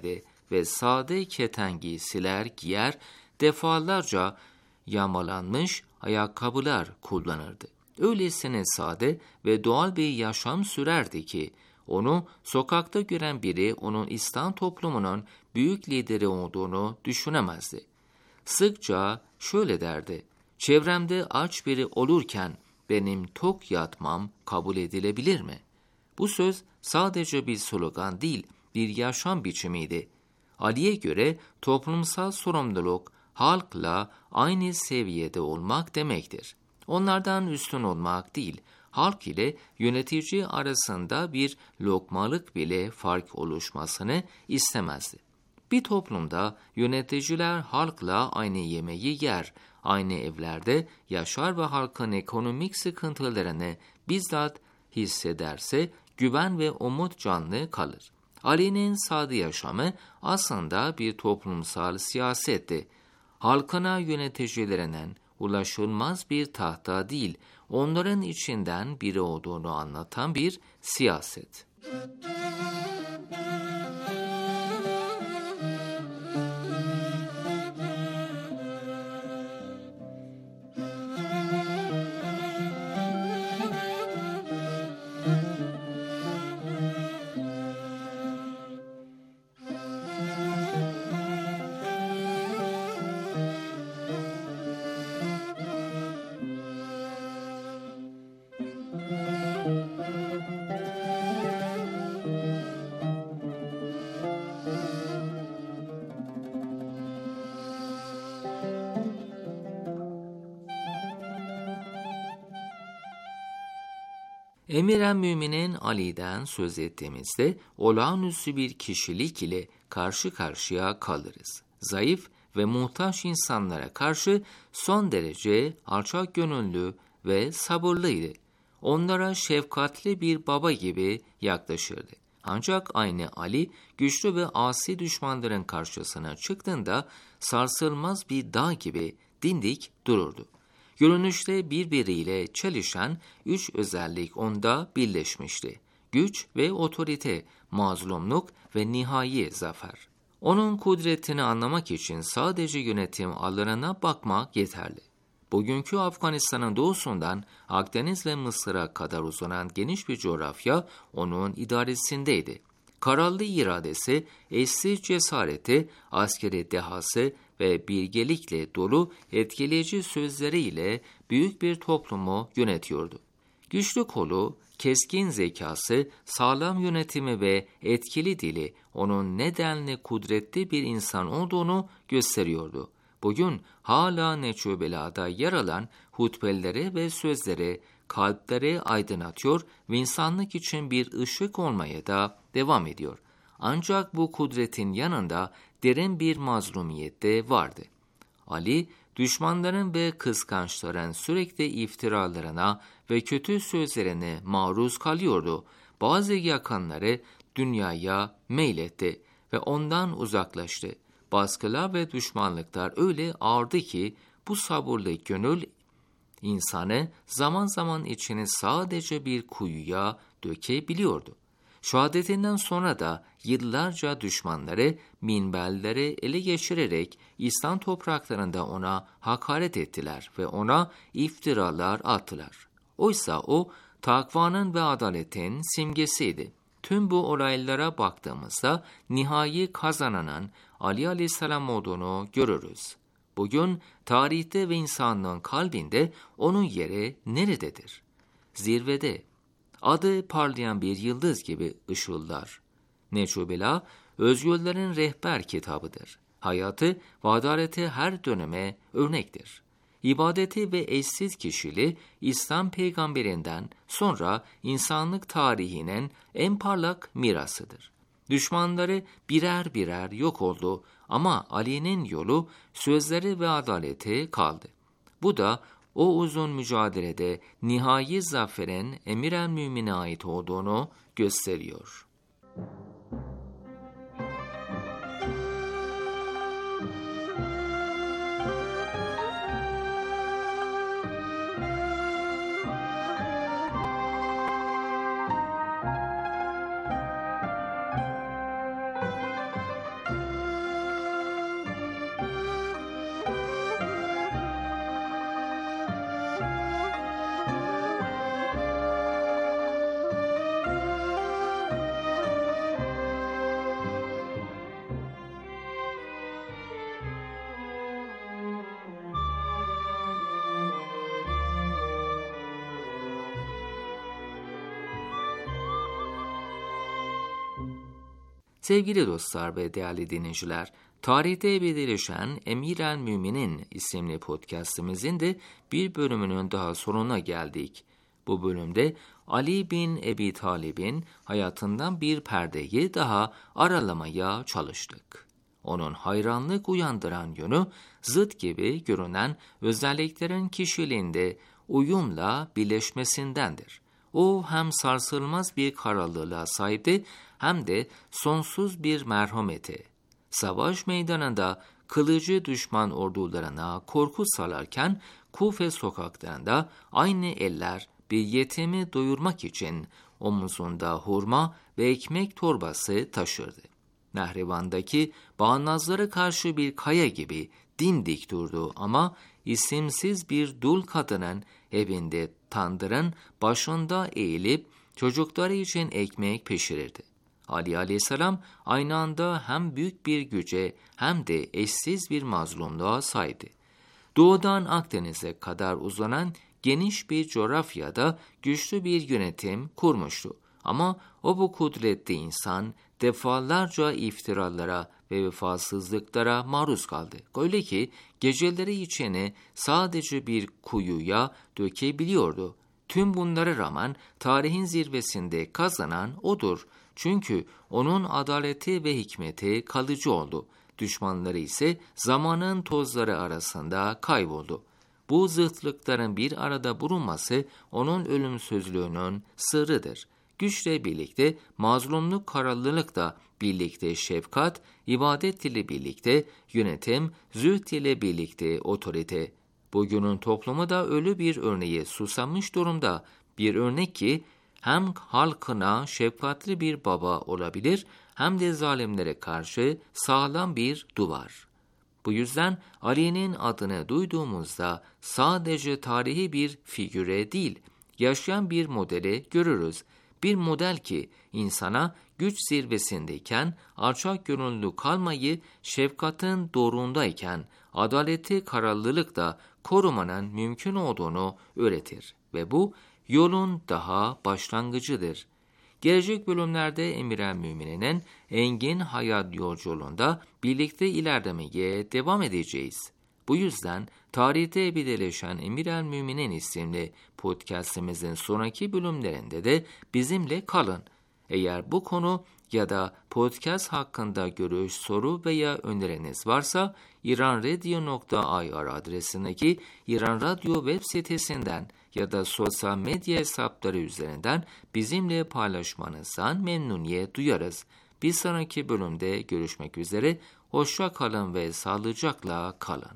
ve sade keten giysiler giyer, defalarca yağmalanmış ayakkabılar kullanırdı. Öylesine sade ve doğal bir yaşam sürerdi ki, onu sokakta gören biri onun İslam toplumunun büyük lideri olduğunu düşünemezdi. Sıkça şöyle derdi: çevremde aç biri olurken benim tok yatmam kabul edilebilir mi? Bu söz sadece bir slogan değil, bir yaşam biçimiydi. Ali'ye göre toplumsal sorumluluk halkla aynı seviyede olmak demektir. Onlardan üstün olmak değil, halk ile yönetici arasında bir lokmalık bile fark oluşmasını istemezdi. Bir toplumda yöneticiler halkla aynı yemeği yer, aynı evlerde yaşar ve halkın ekonomik sıkıntılarını bizzat hissederse güven ve umut canlı kalır. Ali'nin sade yaşamı aslında bir toplumsal siyasetti. Halkına yöneticilerinin ulaşılmaz bir tahta değil, onların içinden biri olduğunu anlatan bir siyaset. Emir-i Müminin Ali'den söz ettiğimizde olağanüstü bir kişilik ile karşı karşıya kalırız. Zayıf ve muhtaç insanlara karşı son derece alçak gönüllü ve sabırlıydı. Onlara şefkatli bir baba gibi yaklaşırdı. Ancak aynı Ali, güçlü ve asi düşmanların karşısına çıktığında sarsılmaz bir dağ gibi dimdik dururdu. Görünüşte birbiriyle çelişen üç özellik onda birleşmişti: güç ve otorite, mazlumluk ve nihai zafer. Onun kudretini anlamak için sadece yönetim alanına bakmak yeterli. Bugünkü Afganistan'ın doğusundan Akdeniz ve Mısır'a kadar uzanan geniş bir coğrafya onun idaresindeydi. Kararlı iradesi, eşsiz cesareti, askeri dehası ve bilgelikle dolu etkileyici sözleriyle büyük bir toplumu yönetiyordu. Güçlü kolu, keskin zekası, sağlam yönetimi ve etkili dili onun nedenle kudretli bir insan olduğunu gösteriyordu. Bugün hala Neçü Bela'da yer alan hutbeleri ve sözleri kalpleri aydınlatıyor ve insanlık için bir ışık olmaya da devam ediyor. Ancak bu kudretin yanında derin bir mazlumiyet de vardı. Ali, düşmanların ve kıskançların sürekli iftiralarına ve kötü sözlerine maruz kalıyordu. Bazı yakınları dünyaya meyletti ve ondan uzaklaştı. Baskılar ve düşmanlıklar öyle ağırdı ki bu sabırlı gönül insanı zaman zaman içini sadece bir kuyuya dökebiliyordu. Şehadetinden sonra da yıllarca düşmanları minberleri ele geçirerek İslam topraklarında ona hakaret ettiler ve ona iftiralar attılar. Oysa o takvanın ve adaletin simgesiydi. Tüm bu olaylara baktığımızda nihai kazananın Ali Aleyhisselam olduğunu görürüz. Bugün tarihte ve insanlığın kalbinde onun yeri nerededir? Zirvede. Adı parlayan bir yıldız gibi ışıldar. Neçü Bela, özgürlerin rehber kitabıdır. Hayatı ve adaleti her döneme örnektir. İbadeti ve eşsiz kişiliği İslam peygamberinden sonra insanlık tarihinin en parlak mirasıdır. Düşmanları birer birer yok oldu ama Ali'nin yolu, sözleri ve adaleti kaldı. Bu da o uzun mücadelede nihai zaferin Emir-i Mümin'e ait olduğunu gösteriyor. Sevgili dostlar ve değerli dinleyiciler, tarihte ebedileşen Emir el Müminin isimli podcastimizin de bir bölümünün daha sonuna geldik. Bu bölümde Ali bin Ebi Talib'in hayatından bir perdeyi daha aralamaya çalıştık. Onun hayranlık uyandıran yönü, zıt gibi görünen özelliklerin kişiliğinde uyumla birleşmesindendir. O hem sarsılmaz bir kararlılığa sahipti hem de sonsuz bir merhameti. Savaş meydanında kılıcı düşman ordularına korku salarken Kufe sokaklarında aynı eller bir yetimi doyurmak için omuzunda hurma ve ekmek torbası taşırdı. Nehrivan'daki bağnazlara karşı bir kaya gibi dimdik durdu ama isimsiz bir dul kadının evinde tandırın başında eğilip çocukları için ekmek pişirirdi. Ali aleyhisselam aynı anda hem büyük bir güce hem de eşsiz bir mazlumluğa sahipti. Doğudan Akdeniz'e kadar uzanan geniş bir coğrafyada güçlü bir yönetim kurmuştu. Ama o bu kudretli insan defalarca iftiralara ve vefasızlıklara maruz kaldı. Öyle ki geceleri içini sadece bir kuyuya dökebiliyordu. Tüm bunlara rağmen tarihin zirvesinde kazanan odur. Çünkü onun adaleti ve hikmeti kalıcı oldu. Düşmanları ise zamanın tozları arasında kayboldu. Bu zıtlıkların bir arada bulunması onun ölümsüzlüğünün sırrıdır. Güçle birlikte mazlumluk, kararlılık da birlikte şefkat, ibadet ile birlikte yönetim, zühd ile birlikte otorite. Bugünün toplumu da ölü bir örneğe susamış durumda. Bir örnek ki hem halkına şefkatli bir baba olabilir hem de zalimlere karşı sağlam bir duvar. Bu yüzden Ali'nin adını duyduğumuzda sadece tarihi bir figüre değil, yaşayan bir modeli görürüz. Bir model ki insana güç zirvesindeyken alçak gönüllü kalmayı, şefkatin doğrundayken adaleti, kararlılıkla korumanın mümkün olduğunu öğretir ve bu yolun daha başlangıcıdır. Gelecek bölümlerde Emir el Mümininin engin hayat yolculuğunda birlikte ilerlemeye devam edeceğiz. Bu yüzden tarihte ebedileşen Emir el Müminin isimli podcastimizin sonraki bölümlerinde de bizimle kalın. Eğer bu konu ya da podcast hakkında görüş, soru veya öneriniz varsa iranradio nokta ir adresindeki İran Radyo web sitesinden ya da sosyal medya hesapları üzerinden bizimle paylaşmanızdan memnuniyet duyarız. Bir sonraki bölümde görüşmek üzere, hoşça kalın ve sağlıcakla kalın.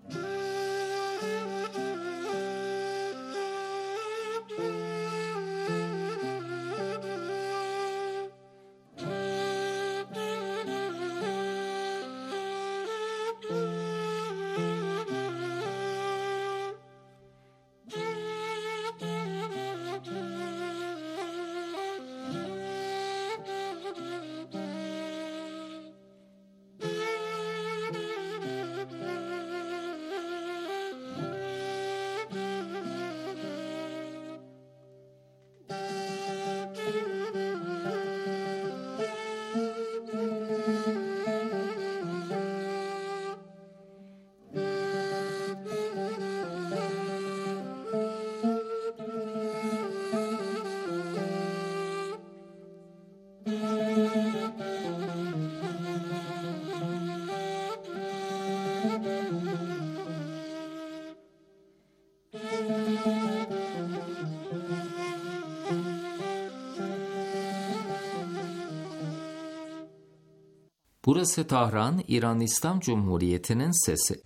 Burası Tahran, İran İslam Cumhuriyeti'nin sesi.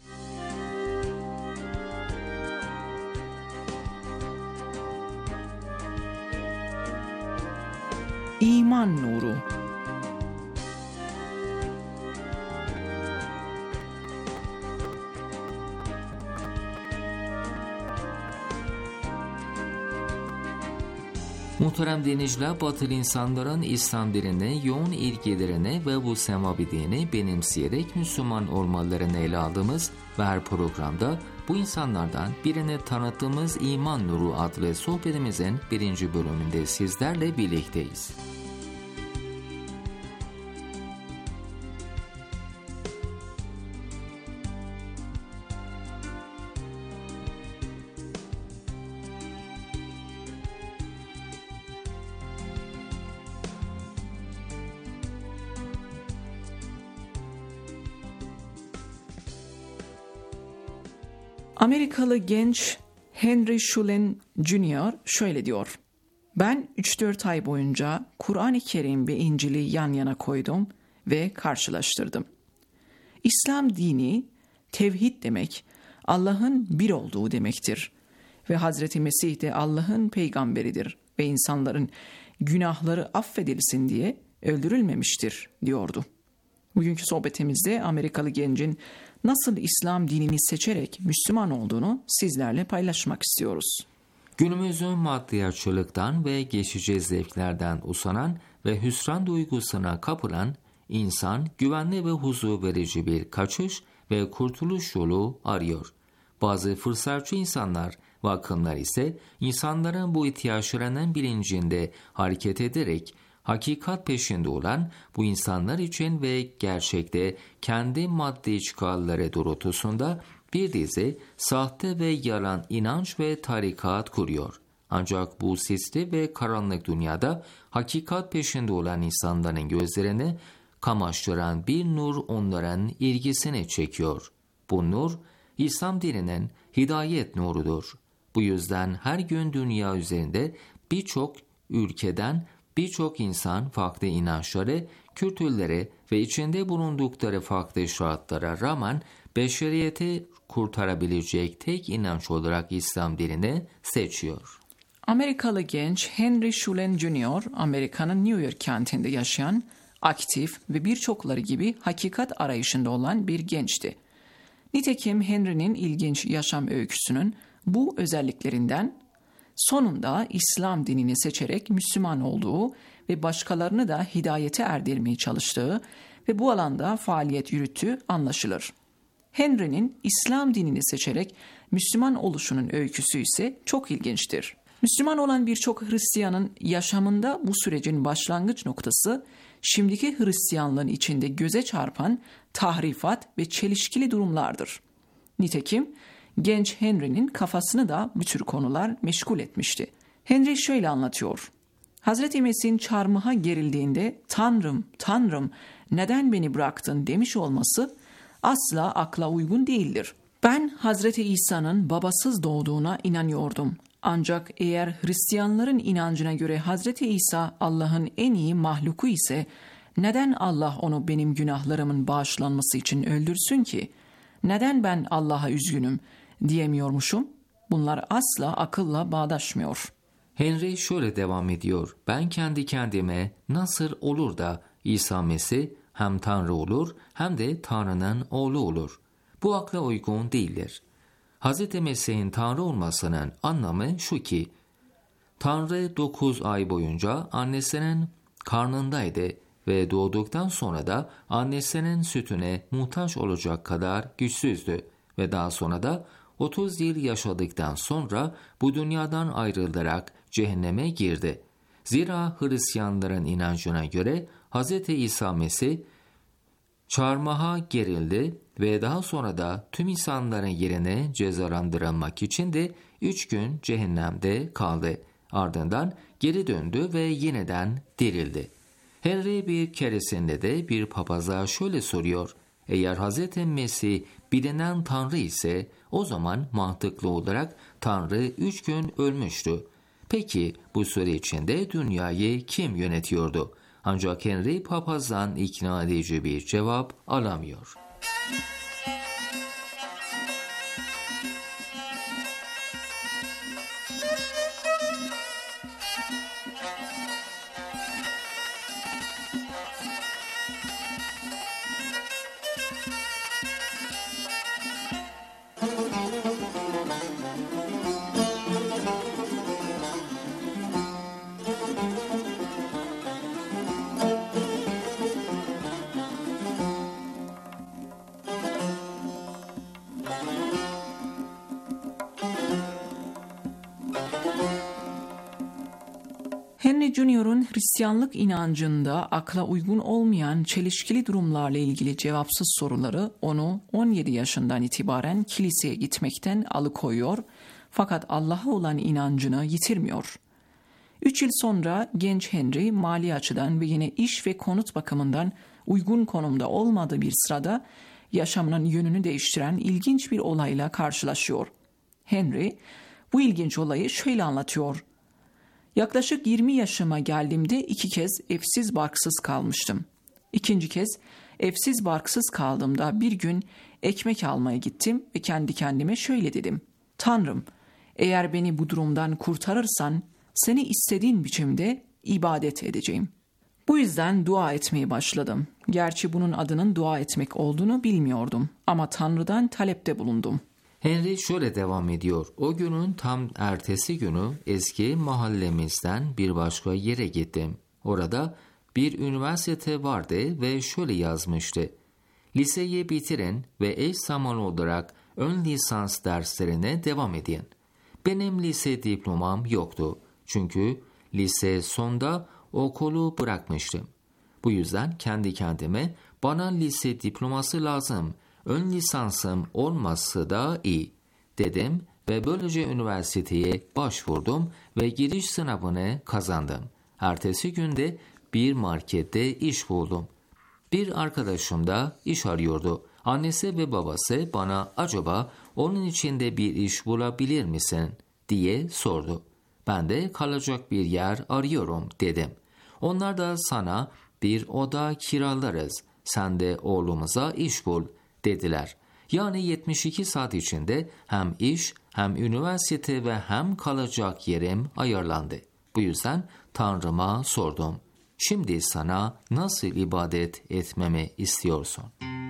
İman Nuru. Muhterem dinleyiciler, batılı insanların İslam dinine yoğun ilgilerine ve bu semavi dini benimseyerek Müslüman olmalarını ele aldığımız ve her programda bu insanlardan birini tanıttığımız İman Nuru adlı sohbetimizin birinci bölümünde sizlerle birlikteyiz. Amerikalı genç Henry Schulen Junior şöyle diyor. Ben üç dört ay boyunca Kur'an-ı Kerim ve İncil'i yan yana koydum ve karşılaştırdım. İslam dini, tevhid demek, Allah'ın bir olduğu demektir. Ve Hazreti Mesih de Allah'ın peygamberidir ve insanların günahları affedilsin diye öldürülmemiştir diyordu. Bugünkü sohbetimizde Amerikalı gencin nasıl İslam dinini seçerek Müslüman olduğunu sizlerle paylaşmak istiyoruz. Günümüzün maddiyatçılıktan ve geçici zevklerden usanan ve hüsran duygusuna kapılan insan güvenli ve huzur verici bir kaçış ve kurtuluş yolu arıyor. Bazı fırsatçı insanlar ve akımlar ise insanların bu ihtiyaçlarının bilincinde hareket ederek hakikat peşinde olan bu insanlar için ve gerçekte kendi maddi çıkarları doğrultusunda bir dizi sahte ve yalan inanç ve tarikat kuruyor. Ancak bu sisli ve karanlık dünyada hakikat peşinde olan insanların gözlerini kamaştıran bir nur onların ilgisini çekiyor. Bu nur, İslam dininin hidayet nurudur. Bu yüzden her gün dünya üzerinde birçok ülkeden birçok insan farklı inançları, kültürleri ve içinde bulundukları farklı şartlara rağmen beşeriyeti kurtarabilecek tek inanç olarak İslam dinini seçiyor. Amerikalı genç Henry Schulen Junior, Amerika'nın New York kentinde yaşayan, aktif ve birçokları gibi hakikat arayışında olan bir gençti. Nitekim Henry'nin ilginç yaşam öyküsünün bu özelliklerinden sonunda İslam dinini seçerek Müslüman olduğu ve başkalarını da hidayete erdirmeye çalıştığı ve bu alanda faaliyet yürüttüğü anlaşılır. Henry'nin İslam dinini seçerek Müslüman oluşunun öyküsü ise çok ilginçtir. Müslüman olan birçok Hristiyanın yaşamında bu sürecin başlangıç noktası, şimdiki Hristiyanlığın içinde göze çarpan tahrifat ve çelişkili durumlardır. Nitekim genç Henry'nin kafasını da bu tür konular meşgul etmişti. Henry şöyle anlatıyor. Hazreti Mesih'in çarmıha gerildiğinde "Tanrım, Tanrım, neden beni bıraktın?" demiş olması asla akla uygun değildir. Ben Hazreti İsa'nın babasız doğduğuna inanıyordum. Ancak eğer Hristiyanların inancına göre Hazreti İsa Allah'ın en iyi mahluku ise neden Allah onu benim günahlarımın bağışlanması için öldürsün ki? Neden ben Allah'a üzgünüm diyemiyormuşum? Bunlar asla akılla bağdaşmıyor. Henry şöyle devam ediyor. Ben kendi kendime nasıl olur da İsa Mesih hem Tanrı olur hem de Tanrı'nın oğlu olur? Bu akla uygun değildir. Hz. Mesih'in Tanrı olmasının anlamı şu ki, Tanrı dokuz ay boyunca annesinin karnındaydı ve doğduktan sonra da annesinin sütüne muhtaç olacak kadar güçsüzdü ve daha sonra da otuz yıl yaşadıktan sonra bu dünyadan ayrılarak cehenneme girdi. Zira Hristiyanların inancına göre Hz. İsa Mesih çarmıha gerildi ve daha sonra da tüm insanların yerine cezalandırılmak için de üç gün cehennemde kaldı. Ardından geri döndü ve yeniden dirildi. Henry bir keresinde de bir papaza şöyle soruyor. Eğer Hz. Mesih bilinen Tanrı ise o zaman mantıklı olarak Tanrı üç gün ölmüştü. Peki bu süre içinde dünyayı kim yönetiyordu? Ancak Henry papazdan ikna edici bir cevap alamıyor. Henry Junior'un Hristiyanlık inancında akla uygun olmayan çelişkili durumlarla ilgili cevapsız soruları onu on yedi yaşından itibaren kiliseye gitmekten alıkoyuyor fakat Allah'a olan inancını yitirmiyor. Üç yıl sonra genç Henry mali açıdan ve yine iş ve konut bakımından uygun konumda olmadığı bir sırada yaşamının yönünü değiştiren ilginç bir olayla karşılaşıyor. Henry bu ilginç olayı şöyle anlatıyor. Yaklaşık yirmi yaşıma geldiğimde iki kez evsiz barksız kalmıştım. İkinci kez evsiz barksız kaldığımda bir gün ekmek almaya gittim ve kendi kendime şöyle dedim. Tanrım, eğer beni bu durumdan kurtarırsan seni istediğin biçimde ibadet edeceğim. Bu yüzden dua etmeye başladım. Gerçi bunun adının dua etmek olduğunu bilmiyordum ama Tanrı'dan talepte bulundum. Henry şöyle devam ediyor. O günün tam ertesi günü eski mahallemizden bir başka yere gittim. Orada bir üniversite vardı ve şöyle yazmıştı. Liseyi bitirin ve eş zamanlı olarak ön lisans derslerine devam edin. Benim lise diplomam yoktu. Çünkü lise sonunda okulu bırakmıştım. Bu yüzden kendi kendime bana lise diploması lazım, ön lisansım olması da iyi dedim ve böylece üniversiteye başvurdum ve giriş sınavını kazandım. Ertesi günde bir markette iş buldum. Bir arkadaşım da iş arıyordu. Annesi ve babası bana acaba onun için de bir iş bulabilir misin diye sordu. Ben de kalacak bir yer arıyorum dedim. Onlar da sana bir oda kiralarız, sen de oğlumuza iş bul dediler. Yani yetmiş iki saat içinde hem iş hem üniversite ve hem kalacak yerim ayarlandı. Bu yüzden Tanrıma sordum. Şimdi sana nasıl ibadet etmemi istiyorsun?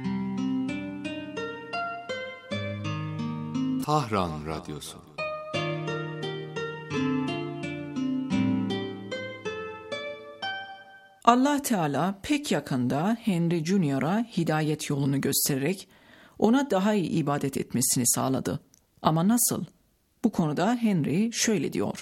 Tahran Radyosu. Allah Teala pek yakında Henry Junior'a hidayet yolunu göstererek ona daha iyi ibadet etmesini sağladı. Ama nasıl? Bu konuda Henry şöyle diyor.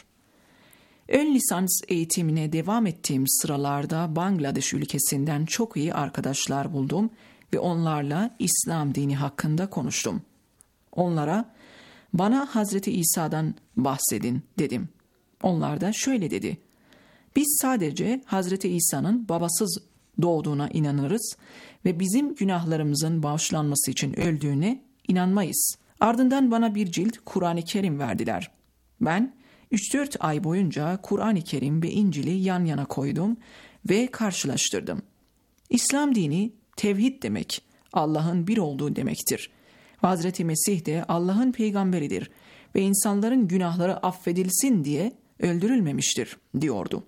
Ön lisans eğitimine devam ettiğim sıralarda Bangladeş ülkesinden çok iyi arkadaşlar buldum ve onlarla İslam dini hakkında konuştum. Onlara bana Hazreti İsa'dan bahsedin dedim. Onlar da şöyle dedi. Biz sadece Hazreti İsa'nın babasız doğduğuna inanırız ve bizim günahlarımızın bağışlanması için öldüğüne inanmayız. Ardından bana bir cilt Kur'an-ı Kerim verdiler. Ben üç dört ay boyunca Kur'an-ı Kerim ve İncil'i yan yana koydum ve karşılaştırdım. İslam dini tevhid demek, Allah'ın bir olduğu demektir. Hazreti Mesih de Allah'ın peygamberidir ve insanların günahları affedilsin diye öldürülmemiştir diyordu.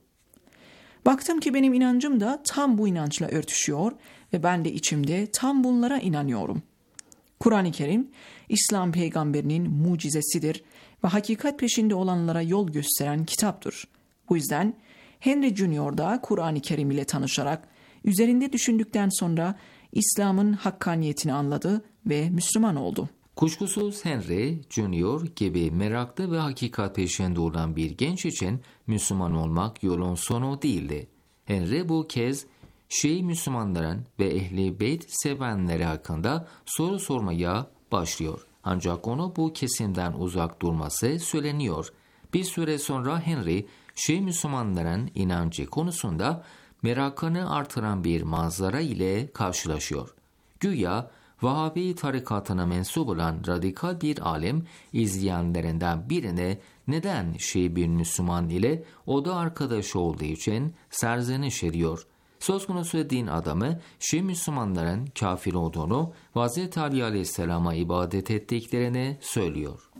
Baktım ki benim inancım da tam bu inançla örtüşüyor ve ben de içimde tam bunlara inanıyorum. Kur'an-ı Kerim, İslam peygamberinin mucizesidir ve hakikat peşinde olanlara yol gösteren kitaptır. Bu yüzden Henry Junior da Kur'an-ı Kerim ile tanışarak üzerinde düşündükten sonra İslam'ın hakkaniyetini anladı ve Müslüman oldu. Kuşkusuz Henry Junior gibi meraklı ve hakikat peşinde olan bir genç için Müslüman olmak yolun sonu değildi. Henry bu kez Şii Müslümanların ve Ehl-i Beyt sevenleri hakkında soru sormaya başlıyor. Ancak onu bu kesimden uzak durması söyleniyor. Bir süre sonra Henry Şii Müslümanların inancı konusunda merakını artıran bir manzara ile karşılaşıyor. Güya Vahabi tarikatına mensup olan radikal bir alim izleyenlerinden birine neden Şii bir Müslüman ile oda arkadaşı olduğu için serzeniş ediyor. Söz konusu din adamı Şii Müslümanların kafir olduğunu ve Hazreti Ali Aleyhisselam'a ibadet ettiklerini söylüyor.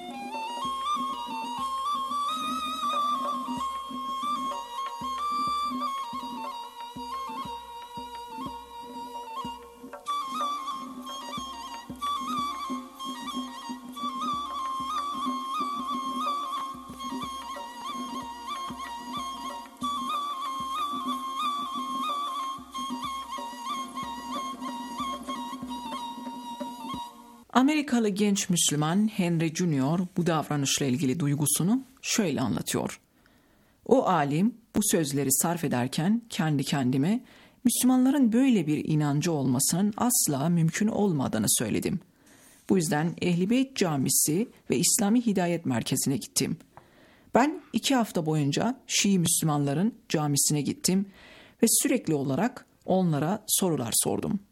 Amerikalı genç Müslüman Henry Junior bu davranışla ilgili duygusunu şöyle anlatıyor. O alim bu sözleri sarf ederken kendi kendime Müslümanların böyle bir inancı olmasının asla mümkün olmadığını söyledim. Bu yüzden Ehl-i Beyt Camisi ve İslami Hidayet Merkezi'ne gittim. Ben iki hafta boyunca Şii Müslümanların camisine gittim ve sürekli olarak onlara sorular sordum.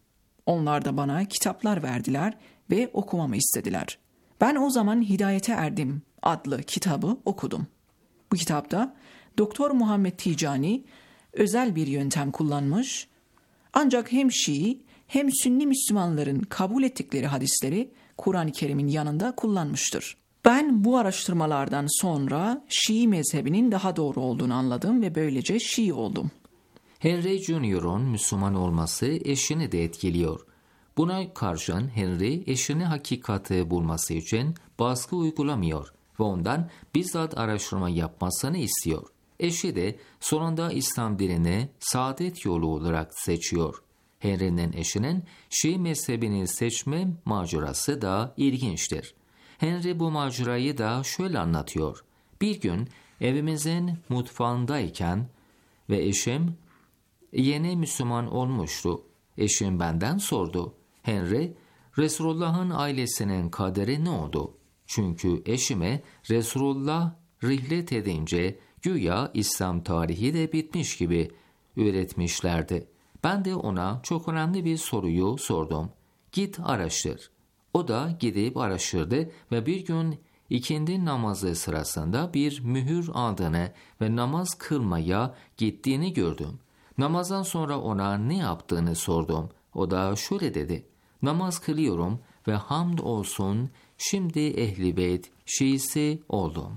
Onlar da bana kitaplar verdiler ve okumamı istediler. Ben o zaman Hidayete Erdim adlı kitabı okudum. Bu kitapta Doktor Muhammed Ticani özel bir yöntem kullanmış, ancak hem Şii hem Sünni Müslümanların kabul ettikleri hadisleri Kur'an-ı Kerim'in yanında kullanmıştır. Ben bu araştırmalardan sonra Şii mezhebinin daha doğru olduğunu anladım ve böylece Şii oldum. Henry Junior'un Müslüman olması eşini de etkiliyor. Buna karşın Henry eşini hakikati bulması için baskı uygulamıyor ve ondan bizzat araştırma yapmasını istiyor. Eşi de sonunda İslam dinini saadet yolu olarak seçiyor. Henry'nin eşinin Şii mezhebini seçme macerası da ilginçtir. Henry bu macerayı da şöyle anlatıyor. Bir gün evimizin mutfağındayken ve eşim yeni Müslüman olmuştu. Eşim benden sordu. Henry, Resulullah'ın ailesinin kaderi ne oldu? Çünkü eşime Resulullah rihlet edince güya İslam tarihi de bitmiş gibi öğretmişlerdi. Ben de ona çok önemli bir soruyu sordum. Git araştır. O da gidip araştırdı ve bir gün ikindi namazı sırasında bir mühür aldığını ve namaz kılmaya gittiğini gördüm. Namazdan sonra ona ne yaptığını sordum. O da şöyle dedi. Namaz kılıyorum ve hamd olsun şimdi Ehl-i Beyt Şiisi oldum.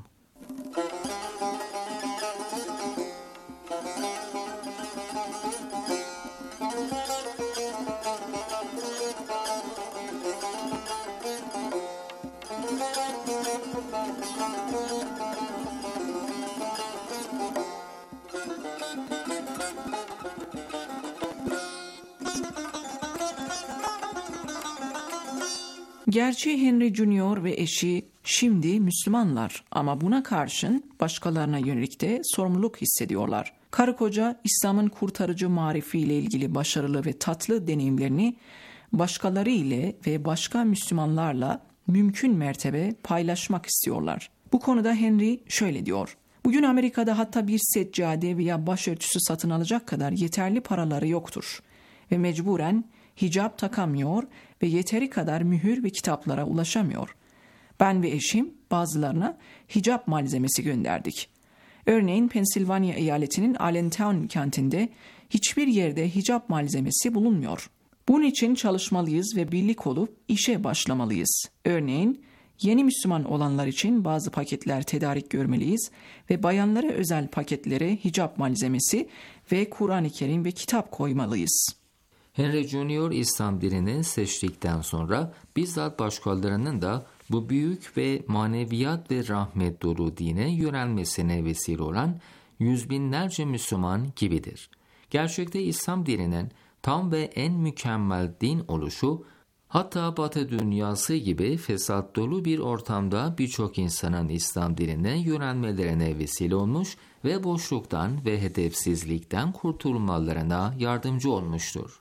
Gerçi Henry Junior ve eşi şimdi Müslümanlar ama buna karşın başkalarına yönelik de sorumluluk hissediyorlar. Karı koca İslam'ın kurtarıcı marifiyle ilgili başarılı ve tatlı deneyimlerini başkaları ile ve başka Müslümanlarla mümkün mertebe paylaşmak istiyorlar. Bu konuda Henry şöyle diyor. Bugün Amerika'da hatta bir seccade veya başörtüsü satın alacak kadar yeterli paraları yoktur ve mecburen hicap takamıyor ve yeteri kadar mühür ve kitaplara ulaşamıyor. Ben ve eşim bazılarına hicap malzemesi gönderdik. Örneğin Pensilvanya eyaletinin Allentown kentinde hiçbir yerde hicap malzemesi bulunmuyor. Bunun için çalışmalıyız ve birlik olup işe başlamalıyız. Örneğin yeni Müslüman olanlar için bazı paketler tedarik görmeliyiz ve bayanlara özel paketlere hicap malzemesi ve Kur'an-ı Kerim ve kitap koymalıyız. Henry Junior İslam dinini seçtikten sonra bizzat başkalarının da bu büyük ve maneviyat ve rahmet dolu dine yönelmesine vesile olan yüz binlerce Müslüman gibidir. Gerçekte İslam dininin tam ve en mükemmel din oluşu, hatta Batı dünyası gibi fesat dolu bir ortamda birçok insanın İslam dinine yönelmelerine vesile olmuş ve boşluktan ve hedefsizlikten kurtulmalarına yardımcı olmuştur.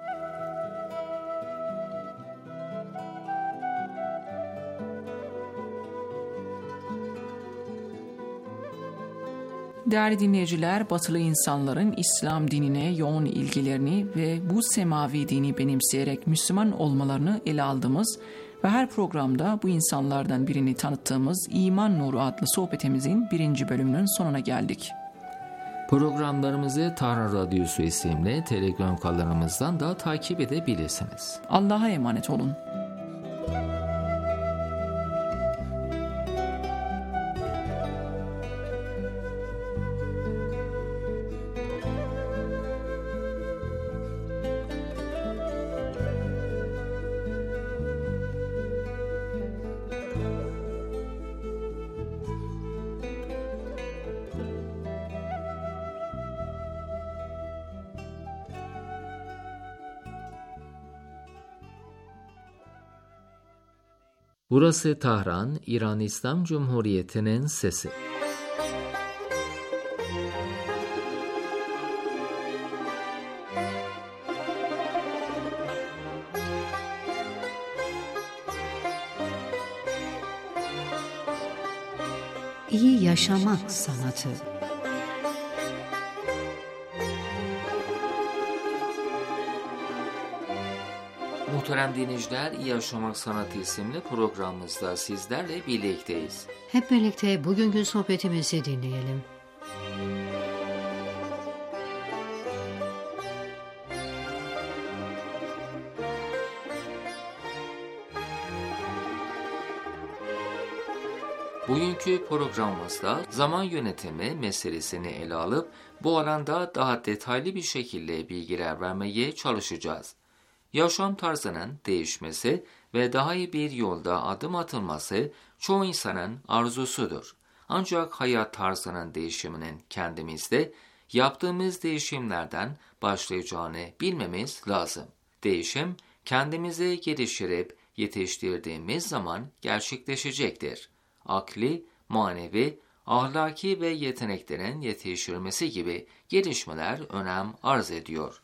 Değerli dinleyiciler, batılı insanların İslam dinine yoğun ilgilerini ve bu semavi dini benimseyerek Müslüman olmalarını ele aldığımız ve her programda bu insanlardan birini tanıttığımız İman Nuru adlı sohbetimizin birinci bölümünün sonuna geldik. Programlarımızı Tahran Radyosu isimli Telegram kanalımızdan da takip edebilirsiniz. Allah'a emanet olun. Burası Tahran, İran İslam Cumhuriyeti'nin sesi. İyi yaşamak sanatı. Muhterem dinleyiciler, İyi Yaşamak Sanatı isimli programımızda sizlerle birlikteyiz. Hep birlikte bugünkü sohbetimizi dinleyelim. Bugünkü programımızda zaman yönetimi meselesini ele alıp bu alanda daha detaylı bir şekilde bilgiler vermeye çalışacağız. Yaşam tarzının değişmesi ve daha iyi bir yolda adım atılması çoğu insanın arzusudur. Ancak hayat tarzının değişiminin kendimizde yaptığımız değişimlerden başlayacağını bilmemiz lazım. Değişim kendimizi geliştirip yetiştirdiğimiz zaman gerçekleşecektir. Akli, manevi, ahlaki ve yeteneklerin yetiştirilmesi gibi gelişmeler önem arz ediyor.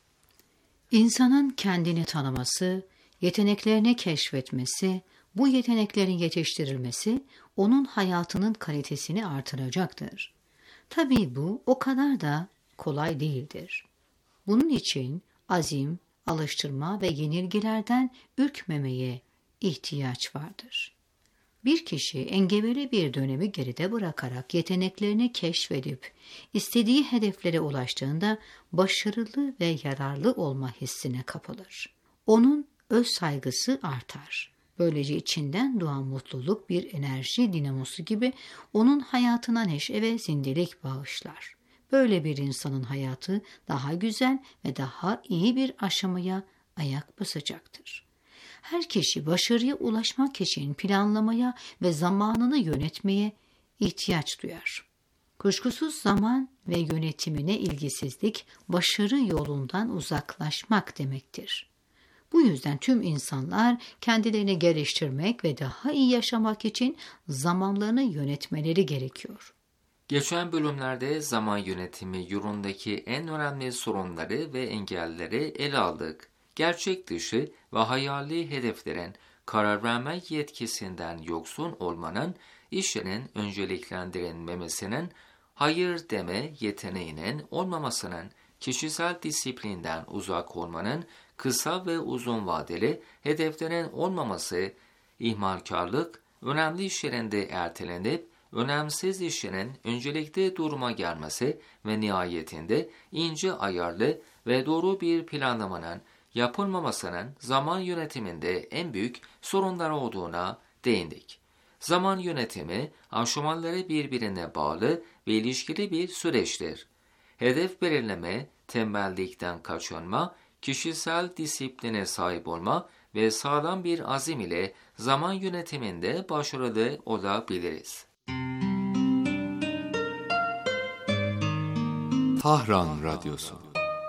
İnsanın kendini tanıması, yeteneklerini keşfetmesi, bu yeteneklerin yetiştirilmesi onun hayatının kalitesini artıracaktır. Tabii bu o kadar da kolay değildir. Bunun için azim, alıştırma ve yenilgilerden ürkmemeye ihtiyaç vardır. Bir kişi engebeli bir dönemi geride bırakarak yeteneklerini keşfedip istediği hedeflere ulaştığında başarılı ve yararlı olma hissine kapılır. Onun öz saygısı artar. Böylece içinden doğan mutluluk bir enerji dinamosu gibi onun hayatına neşe ve zindelik bağışlar. Böyle bir insanın hayatı daha güzel ve daha iyi bir aşamaya ayak basacaktır. Her kişi başarıya ulaşmak için planlamaya ve zamanını yönetmeye ihtiyaç duyar. Kuşkusuz zaman ve yönetimine ilgisizlik başarı yolundan uzaklaşmak demektir. Bu yüzden tüm insanlar kendilerini geliştirmek ve daha iyi yaşamak için zamanlarını yönetmeleri gerekiyor. Geçen bölümlerde zaman yönetimi yolundaki en önemli sorunları ve engelleri ele aldık. Gerçek dışı ve hayali hedeflerin karar verme yetkisinden yoksun olmanın, işinin önceliklendirilmemesinin, hayır deme yeteneğinin olmamasının, kişisel disiplinden uzak olmanın, kısa ve uzun vadeli hedeflerin olmaması, ihmalkarlık, önemli işlerinde ertelenip, önemsiz işinin öncelikli duruma gelmesi ve nihayetinde ince ayarlı ve doğru bir planlamanın yapılmamasının zaman yönetiminde en büyük sorunlar olduğuna değindik. Zaman yönetimi aşamaları birbirine bağlı ve ilişkili bir süreçtir. Hedef belirleme, tembellikten kaçınma, kişisel disipline sahip olma ve sağlam bir azim ile zaman yönetiminde başarılı olabiliriz. Tahran Radyosu.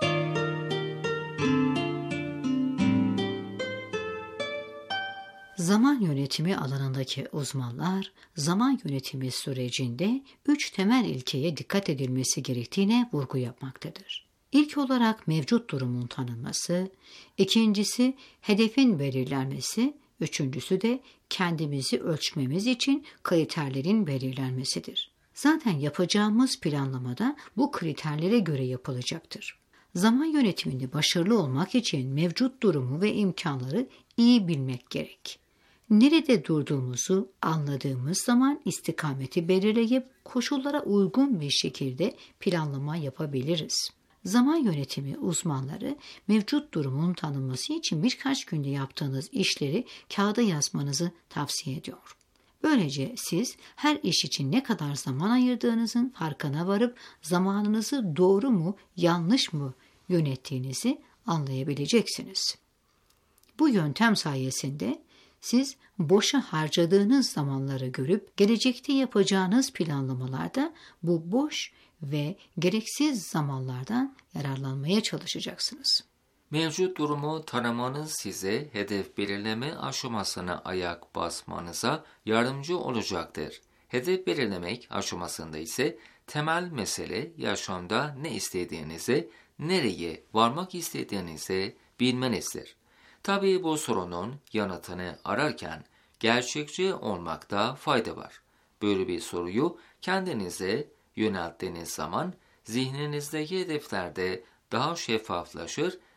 Zaman yönetimi alanındaki uzmanlar, zaman yönetimi sürecinde üç temel ilkeye dikkat edilmesi gerektiğine vurgu yapmaktadır. İlk olarak mevcut durumun tanınması, ikincisi hedefin belirlenmesi, üçüncüsü de kendimizi ölçmemiz için kriterlerin belirlenmesidir. Zaten yapacağımız planlamada bu kriterlere göre yapılacaktır. Zaman yönetiminde başarılı olmak için mevcut durumu ve imkanları iyi bilmek gerek. Nerede durduğumuzu anladığımız zaman istikameti belirleyip koşullara uygun bir şekilde planlama yapabiliriz. Zaman yönetimi uzmanları mevcut durumun tanınması için birkaç günde yaptığınız işleri kağıda yazmanızı tavsiye ediyor. Böylece siz her iş için ne kadar zaman ayırdığınızın farkına varıp zamanınızı doğru mu, yanlış mı yönettiğinizi anlayabileceksiniz. Bu yöntem sayesinde siz boşa harcadığınız zamanları görüp gelecekte yapacağınız planlamalarda bu boş ve gereksiz zamanlardan yararlanmaya çalışacaksınız. Mevcut durumu tanımanız size hedef belirleme aşamasına ayak basmanıza yardımcı olacaktır. Hedef belirlemek aşamasında ise temel mesele yaşamda ne istediğinizi, nereye varmak istediğinizi bilmenizdir. Tabii bu sorunun yanıtını ararken gerçekçi olmakta fayda var. Böyle bir soruyu kendinize yönelttiğiniz zaman zihninizdeki hedeflerde daha şeffaflaşır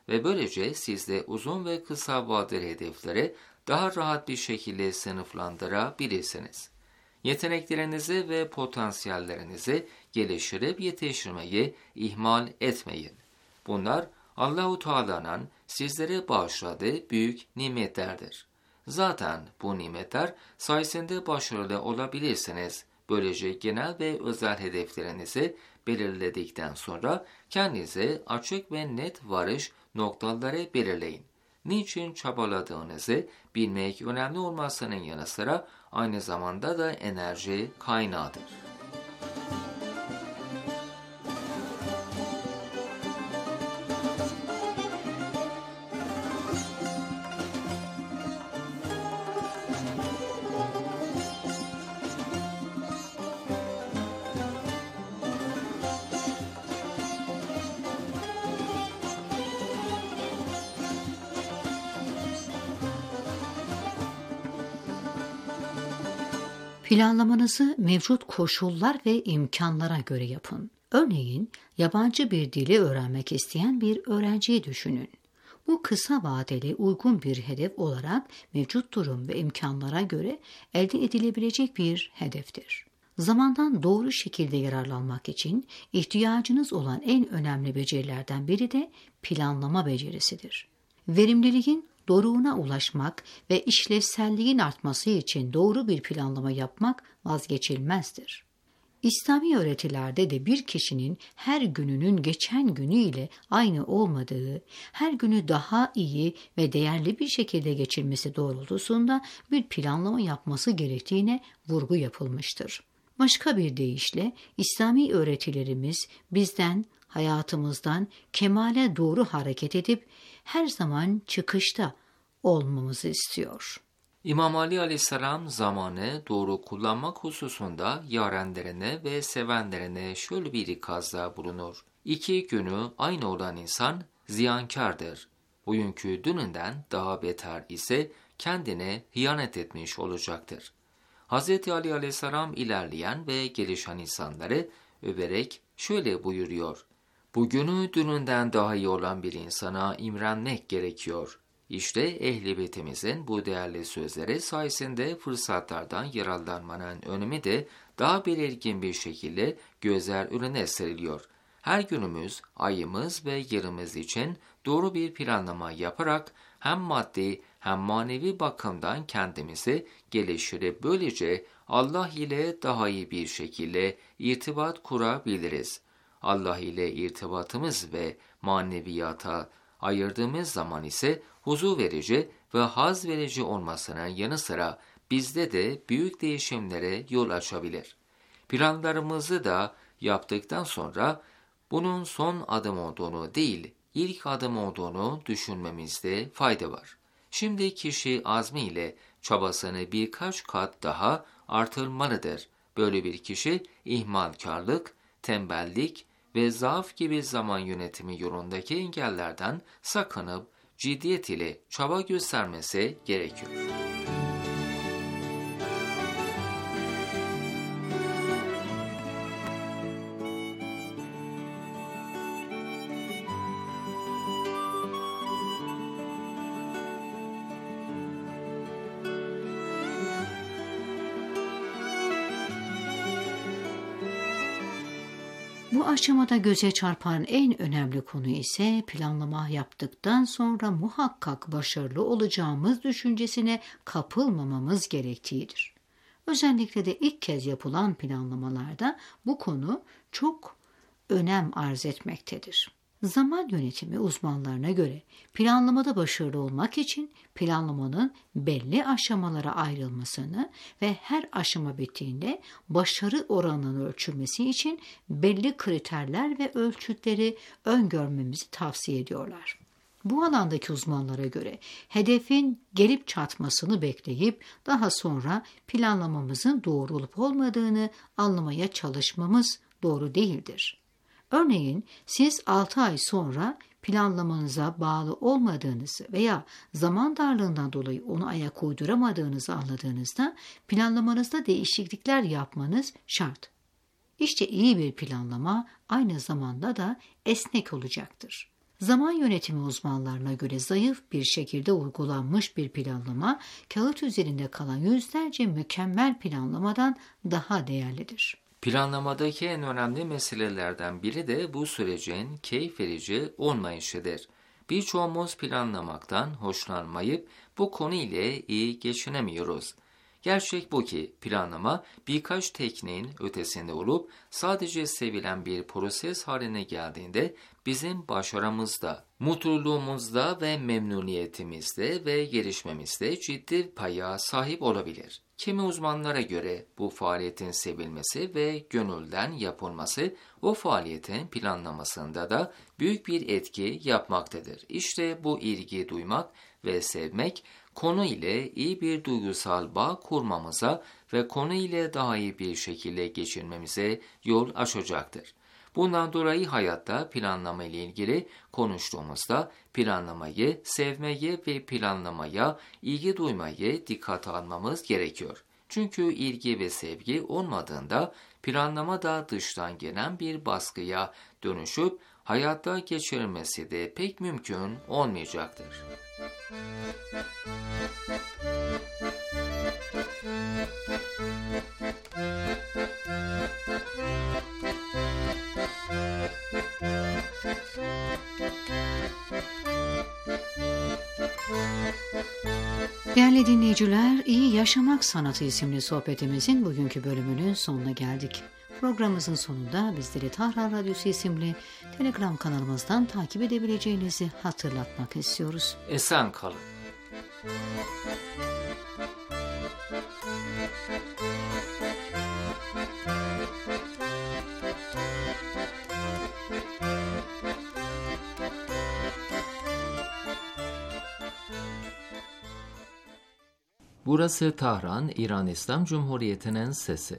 ve böylece siz de uzun ve kısa vadeli hedefleri daha rahat bir şekilde sınıflandırabilirsiniz. Yeteneklerinizi ve potansiyellerinizi geliştirip yetiştirmeyi ihmal etmeyin. Bunlar Allah-u Teala'nın sizlere bağışladığı büyük nimetlerdir. Zaten bu nimetler sayesinde başarılı olabilirsiniz. Böylece genel ve özel hedeflerinizi belirledikten sonra kendinize açık ve net varış noktaları belirleyin. Niçin çabaladığınızı bilmek önemli olmasının yanı sıra aynı zamanda da enerji kaynağıdır. Planlamanızı mevcut koşullar ve imkanlara göre yapın. Örneğin yabancı bir dili öğrenmek isteyen bir öğrenciyi düşünün. Bu kısa vadeli uygun bir hedef olarak mevcut durum ve imkanlara göre elde edilebilecek bir hedeftir. Zamandan doğru şekilde yararlanmak için ihtiyacınız olan en önemli becerilerden biri de planlama becerisidir. Verimliliğin doruğuna ulaşmak ve işlevselliğin artması için doğru bir planlama yapmak vazgeçilmezdir. İslami öğretilerde de bir kişinin her gününün geçen günüyle aynı olmadığı, her günü daha iyi ve değerli bir şekilde geçirmesi doğrultusunda bir planlama yapması gerektiğine vurgu yapılmıştır. Başka bir deyişle İslami öğretilerimiz bizden, hayatımızdan kemale doğru hareket edip her zaman çıkışta olmamızı istiyor. İmam Ali Aleyhisselam zamanı doğru kullanmak hususunda yarenlerine ve sevenlerine şöyle bir ikazda bulunur. İki günü aynı olan insan ziyankardır. Bugünkü dününden daha beter ise kendine hıyanet etmiş olacaktır. Hz. Ali Aleyhisselam ilerleyen ve gelişen insanları överek şöyle buyuruyor. Bugünü dününden daha iyi olan bir insana imrenmek gerekiyor. İşte Ehl-i Beytimizin bu değerli sözleri sayesinde fırsatlardan yararlanmanın önemi de daha belirgin bir şekilde gözler önüne seriliyor. Her günümüz, ayımız ve yılımız için doğru bir planlama yaparak hem maddi hem manevi bakımdan kendimizi geliştirip böylece Allah ile daha iyi bir şekilde irtibat kurabiliriz. Allah ile irtibatımız ve maneviyata ayırdığımız zaman ise huzur verici ve haz verici olmasının yanı sıra bizde de büyük değişimlere yol açabilir. Planlarımızı da yaptıktan sonra bunun son adım olduğunu değil, ilk adım olduğunu düşünmemizde fayda var. Şimdi kişi azmiyle çabasını birkaç kat daha artırmalıdır. Böyle bir kişi ihmalkarlık, tembellik ve zaaf gibi zaman yönetimi yolundaki engellerden sakınıp ciddiyet ile çaba göstermesi gerekiyor. Bu aşamada göze çarpan en önemli konu ise planlama yaptıktan sonra muhakkak başarılı olacağımız düşüncesine kapılmamamız gerektiğidir. Özellikle de ilk kez yapılan planlamalarda bu konu çok önem arz etmektedir. Zaman yönetimi uzmanlarına göre planlamada başarılı olmak için planlamanın belli aşamalara ayrılmasını ve her aşama bittiğinde başarı oranının ölçülmesi için belli kriterler ve ölçütleri öngörmemizi tavsiye ediyorlar. Bu alandaki uzmanlara göre hedefin gelip çatmasını bekleyip daha sonra planlamamızın doğru olup olmadığını anlamaya çalışmamız doğru değildir. Örneğin siz altı ay sonra planlamanıza bağlı olmadığınızı veya zaman darlığından dolayı onu ayak uyduramadığınızı anladığınızda planlamanızda değişiklikler yapmanız şart. İşte iyi bir planlama aynı zamanda da esnek olacaktır. Zaman yönetimi uzmanlarına göre zayıf bir şekilde uygulanmış bir planlama, kağıt üzerinde kalan yüzlerce mükemmel planlamadan daha değerlidir. Planlamadaki en önemli meselelerden biri de bu sürecin keyif verici olmayışıdır. Birçoğumuz planlamaktan hoşlanmayıp bu konu ile iyi geçinemiyoruz. Gerçek bu ki planlama birkaç tekniğin ötesinde olup sadece sevilen bir proses haline geldiğinde bizim başarımızda, mutluluğumuzda ve memnuniyetimizde ve gelişmemizde ciddi paya sahip olabilir. Kimi uzmanlara göre bu faaliyetin sevilmesi ve gönülden yapılması o faaliyetin planlamasında da büyük bir etki yapmaktadır. İşte bu ilgi duymak ve sevmek konu ile iyi bir duygusal bağ kurmamıza ve konu ile daha iyi bir şekilde geçirmemize yol açacaktır. Bundan dolayı hayatta planlama ile ilgili konuştuğumuzda planlamayı, sevmeyi ve planlamaya ilgi duymayı dikkate almamız gerekiyor. Çünkü ilgi ve sevgi olmadığında planlama da dıştan gelen bir baskıya dönüşüp hayatta geçirilmesi de pek mümkün olmayacaktır. Değerli dinleyiciler, İyi Yaşamak Sanatı isimli sohbetimizin bugünkü bölümünün sonuna geldik. Programımızın sonunda bizleri Tahran Radyosu isimli Telegram kanalımızdan takip edebileceğinizi hatırlatmak istiyoruz. Esen kalın. Burası Tahran, İran İslam Cumhuriyeti'nin sesi.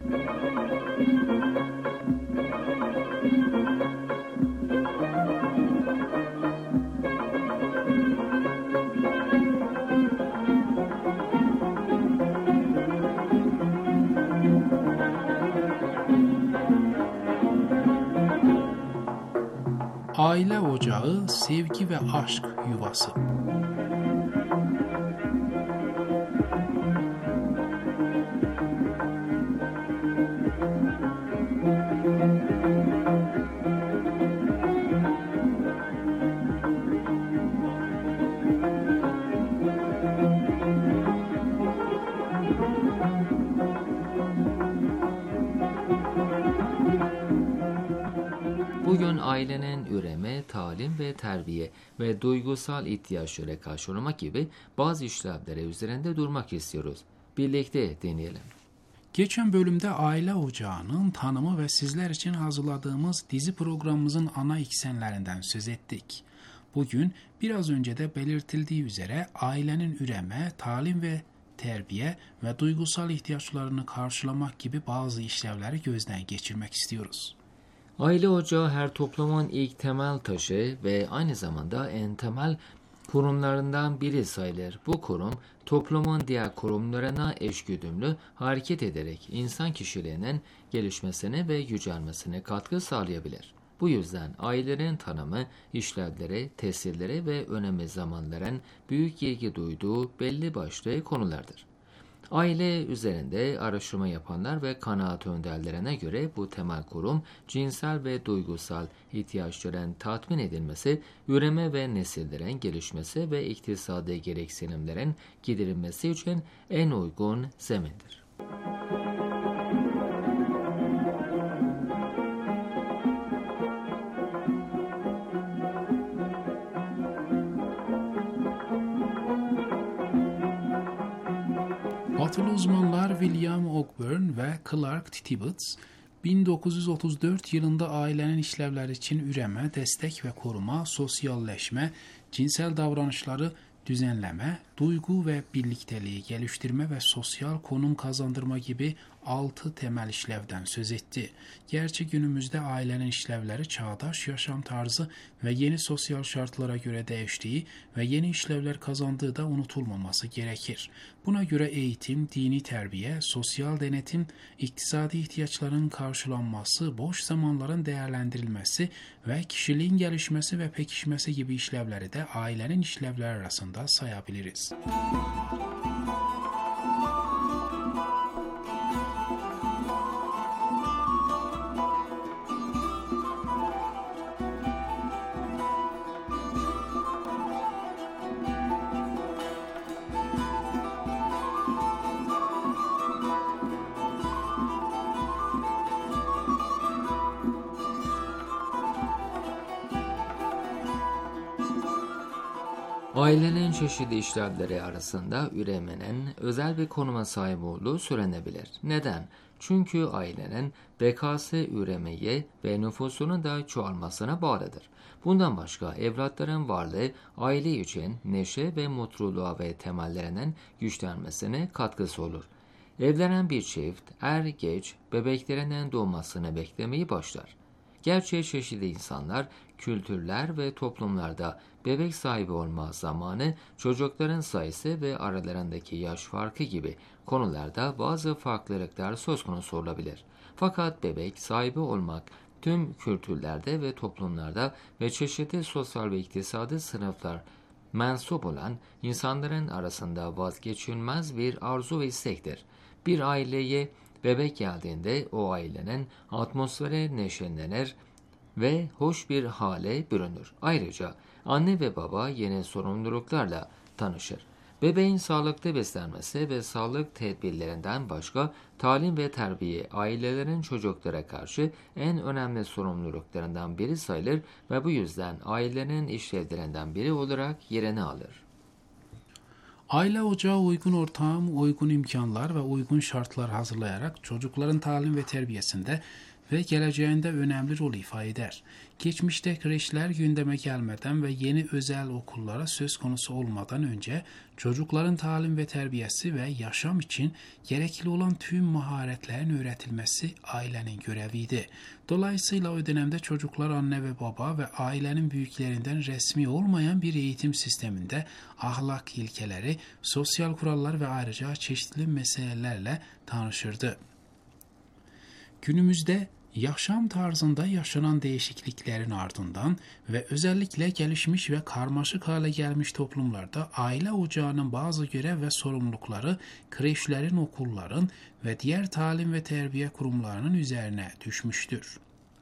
Aile ocağı, sevgi ve aşk yuvası. Bugün ailenin üreme, talim ve terbiye ve duygusal ihtiyaçlara karşılamak gibi bazı işlevlere üzerinde durmak istiyoruz. Birlikte deneyelim. Geçen bölümde aile ocağının tanımı ve sizler için hazırladığımız dizi programımızın ana eksenlerinden söz ettik. Bugün biraz önce de belirtildiği üzere ailenin üreme, talim ve terbiye ve duygusal ihtiyaçlarını karşılamak gibi bazı işlevleri gözden geçirmek istiyoruz. Aile ocağı her toplumun ilk temel taşı ve aynı zamanda en temel kurumlarından biri sayılır. Bu kurum toplumun diğer kurumlarına eşgüdümlü hareket ederek insan kişiliğinin gelişmesine ve yücelmesine katkı sağlayabilir. Bu yüzden ailelerin tanımı, işlevleri, tesirleri ve önemi zamanların büyük ilgi duyduğu belli başlı konulardır. Aile üzerinde araştırma yapanlar ve kanaat önderlerine göre bu temel kurum cinsel ve duygusal ihtiyaçların tatmin edilmesi, üreme ve nesillerin gelişmesi ve iktisadi gereksinimlerin giderilmesi için en uygun zemindir. Batılı uzmanlar William Ogburn ve Clark Tibbets, bin dokuz yüz otuz dört yılında ailenin işlevleri için üreme, destek ve koruma, sosyalleşme, cinsel davranışları düzenleme, duygu ve birlikteliği geliştirme ve sosyal konum kazandırma gibi altı temel işlevdən söz etdi. Gerçi günümüzdə ailənin işlevləri çağdaş yaşam tarzı və yeni sosial şartlara görə dəyişdiyi və yeni işlevlər kazandığı da unutulmaması gerekir. Buna görə eğitim, dini tərbiyə, sosial denetim, iktisadi ihtiyaçların karşılanması, boş zamanların değerlendirilmesi və kişiliğin gelişmesi və pekişmesi gibi işlevləri də ailənin işlevləri arasında sayabiliriz. Ailenin çeşitli işlevleri arasında üremenin özel bir konuma sahip olduğu söylenebilir. Neden? Çünkü ailenin bekası üremeye ve nüfusunun da çoğalmasına bağlıdır. Bundan başka evlatların varlığı aile için neşe ve mutluluğa ve temellerinin güçlenmesine katkısı olur. Evlenen bir çift er geç bebeklerinin doğmasını beklemeyi başlar. Gerçi çeşitli insanlar, kültürler ve toplumlarda bebek sahibi olma zamanı, çocukların sayısı ve aralarındaki yaş farkı gibi konularda bazı farklılıklar söz konusu olabilir. Fakat bebek sahibi olmak tüm kültürlerde ve toplumlarda ve çeşitli sosyal ve iktisadi sınıflar mensup olan insanların arasında vazgeçilmez bir arzu ve istektir. Bir aileye bebek geldiğinde o ailenin atmosferi neşelenir ve hoş bir hale bürünür. Ayrıca anne ve baba yeni sorumluluklarla tanışır. Bebeğin sağlıklı beslenmesi ve sağlık tedbirlerinden başka talim ve terbiye ailelerin çocuklara karşı en önemli sorumluluklarından biri sayılır ve bu yüzden ailenin işlevlerinden biri olarak yerini alır. Aile ocağı uygun ortam, uygun imkanlar ve uygun şartlar hazırlayarak çocukların talim ve terbiyesinde ve geleceğinde önemli rol ifade eder. Geçmişte kreşler gündeme gelmeden ve yeni özel okullara söz konusu olmadan önce çocukların talim ve terbiyesi ve yaşam için gerekli olan tüm maharetlerin öğretilmesi ailenin göreviydi. Dolayısıyla o dönemde çocuklar anne ve baba ve ailenin büyüklerinden resmi olmayan bir eğitim sisteminde ahlak ilkeleri, sosyal kurallar ve ayrıca çeşitli meselelerle tanışırdı. Günümüzde yaşam tarzında yaşanan değişikliklerin ardından ve özellikle gelişmiş ve karmaşık hale gelmiş toplumlarda aile ocağının bazı görev ve sorumlulukları kreşlerin, okulların ve diğer talim ve terbiye kurumlarının üzerine düşmüştür.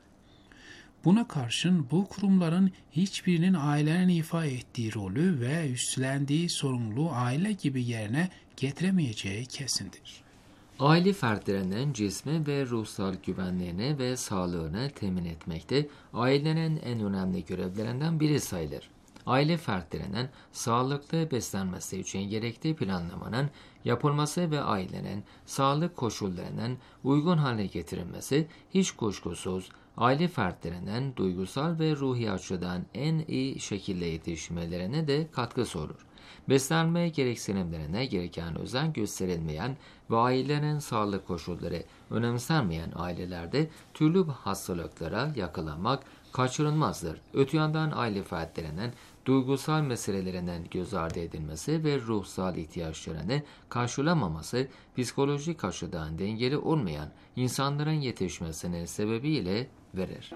Buna karşın bu kurumların hiçbirinin ailenin ifa ettiği rolü ve üstlendiği sorumluluğu aile gibi yerine getiremeyeceği kesindir. Aile fertlerinin cismi ve ruhsal güvenliğini ve sağlığını temin etmekte ailenin en önemli görevlerinden biri sayılır. Aile fertlerinin sağlıklı beslenmesi için gerekli planlamanın yapılması ve ailenin sağlık koşullarının uygun hale getirilmesi hiç kuşkusuz aile fertlerinin duygusal ve ruhi açıdan en iyi şekilde yetişmelerine de katkısı olur. Beslenme gereksinimlerine gereken özen gösterilmeyen ve ailenin sağlık koşulları önemsenmeyen ailelerde türlü hastalıklara yakalanmak kaçınılmazdır. Öte yandan aile fertlerinin duygusal meselelerinin göz ardı edilmesi ve ruhsal ihtiyaçlarını karşılamaması psikolojik açıdan dengeli olmayan insanların yetişmesine sebebiyle verir.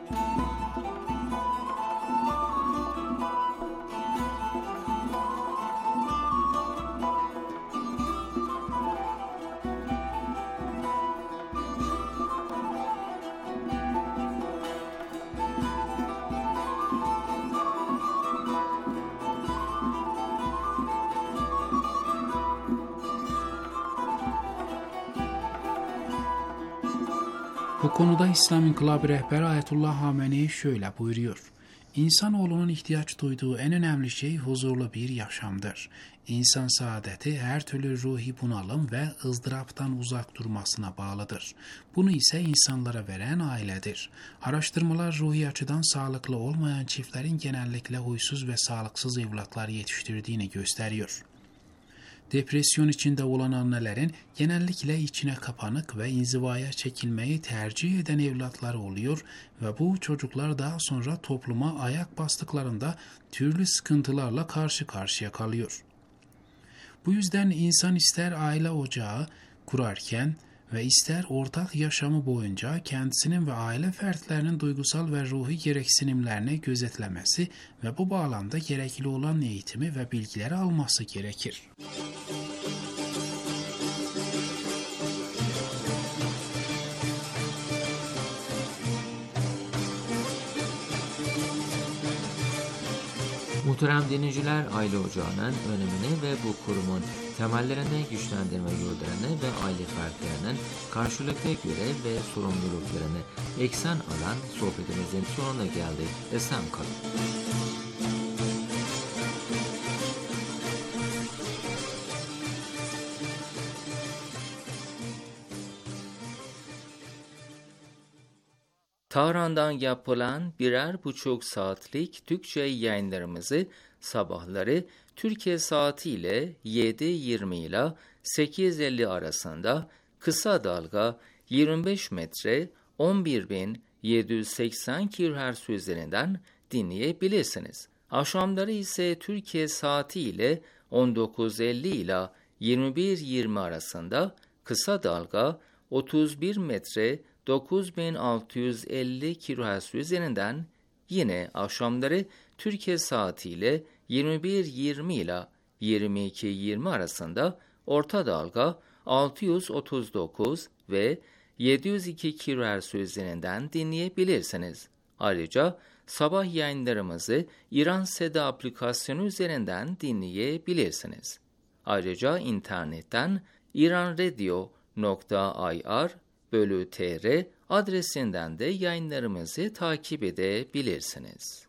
Bu konuda İslam İnkılabı rehberi Ayetullah Hamenei şöyle buyuruyor. İnsanoğlunun ihtiyaç duyduğu en önemli şey huzurlu bir yaşamdır. İnsan saadeti her türlü ruhi bunalım ve ızdıraptan uzak durmasına bağlıdır. Bunu ise insanlara veren ailedir. Araştırmalar ruhi açıdan sağlıklı olmayan çiftlerin genellikle huysuz ve sağlıksız evlatlar yetiştirdiğini gösteriyor. Depresyon içinde olan annelerin genellikle içine kapanık ve inzivaya çekilmeyi tercih eden evlatları oluyor ve bu çocuklar daha sonra topluma ayak bastıklarında türlü sıkıntılarla karşı karşıya kalıyor. Bu yüzden insan ister aile ocağı kurarken ve ister ortak yaşamı boyunca kendisinin ve aile fertlerinin duygusal ve ruhi gereksinimlerini gözetlemesi ve bu bağlamda gerekli olan eğitimi ve bilgileri alması gerekir. Muhterem dinleyiciler, aile ocağının önemini ve bu kurumun temellerini güçlendirme yollarını ve aile fertlerinin karşılıklı görev ve sorumluluklarını eksen alan sohbetimizin sonuna geldik. Esen kalın. Tahran'dan yapılan birer buçuk saatlik Türkçe yayınlarımızı sabahları Türkiye saatiyle yedi yirmi ile sekiz elli arasında kısa dalga yirmi beş metre on bir bin yedi yüz seksen kilohertz üzerinden dinleyebilirsiniz. Akşamları ise Türkiye saatiyle on dokuz elli ile yirmi bir yirmi arasında kısa dalga otuz bir metre dokuz bin altı yüz elli kilohertz üzerinden, yine akşamları Türkiye saatiyle yirmi bir yirmi ile yirmi iki yirmi arasında orta dalga altı yüz otuz dokuz ve yedi yüz iki kilohertz üzerinden dinleyebilirsiniz. Ayrıca sabah yayınlarımızı İran Seda aplikasyonu üzerinden dinleyebilirsiniz. Ayrıca internetten iranradio nokta ir bölü tr adresinden de yayınlarımızı takip edebilirsiniz.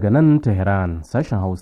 Daga nan Tehran, sashen Hausa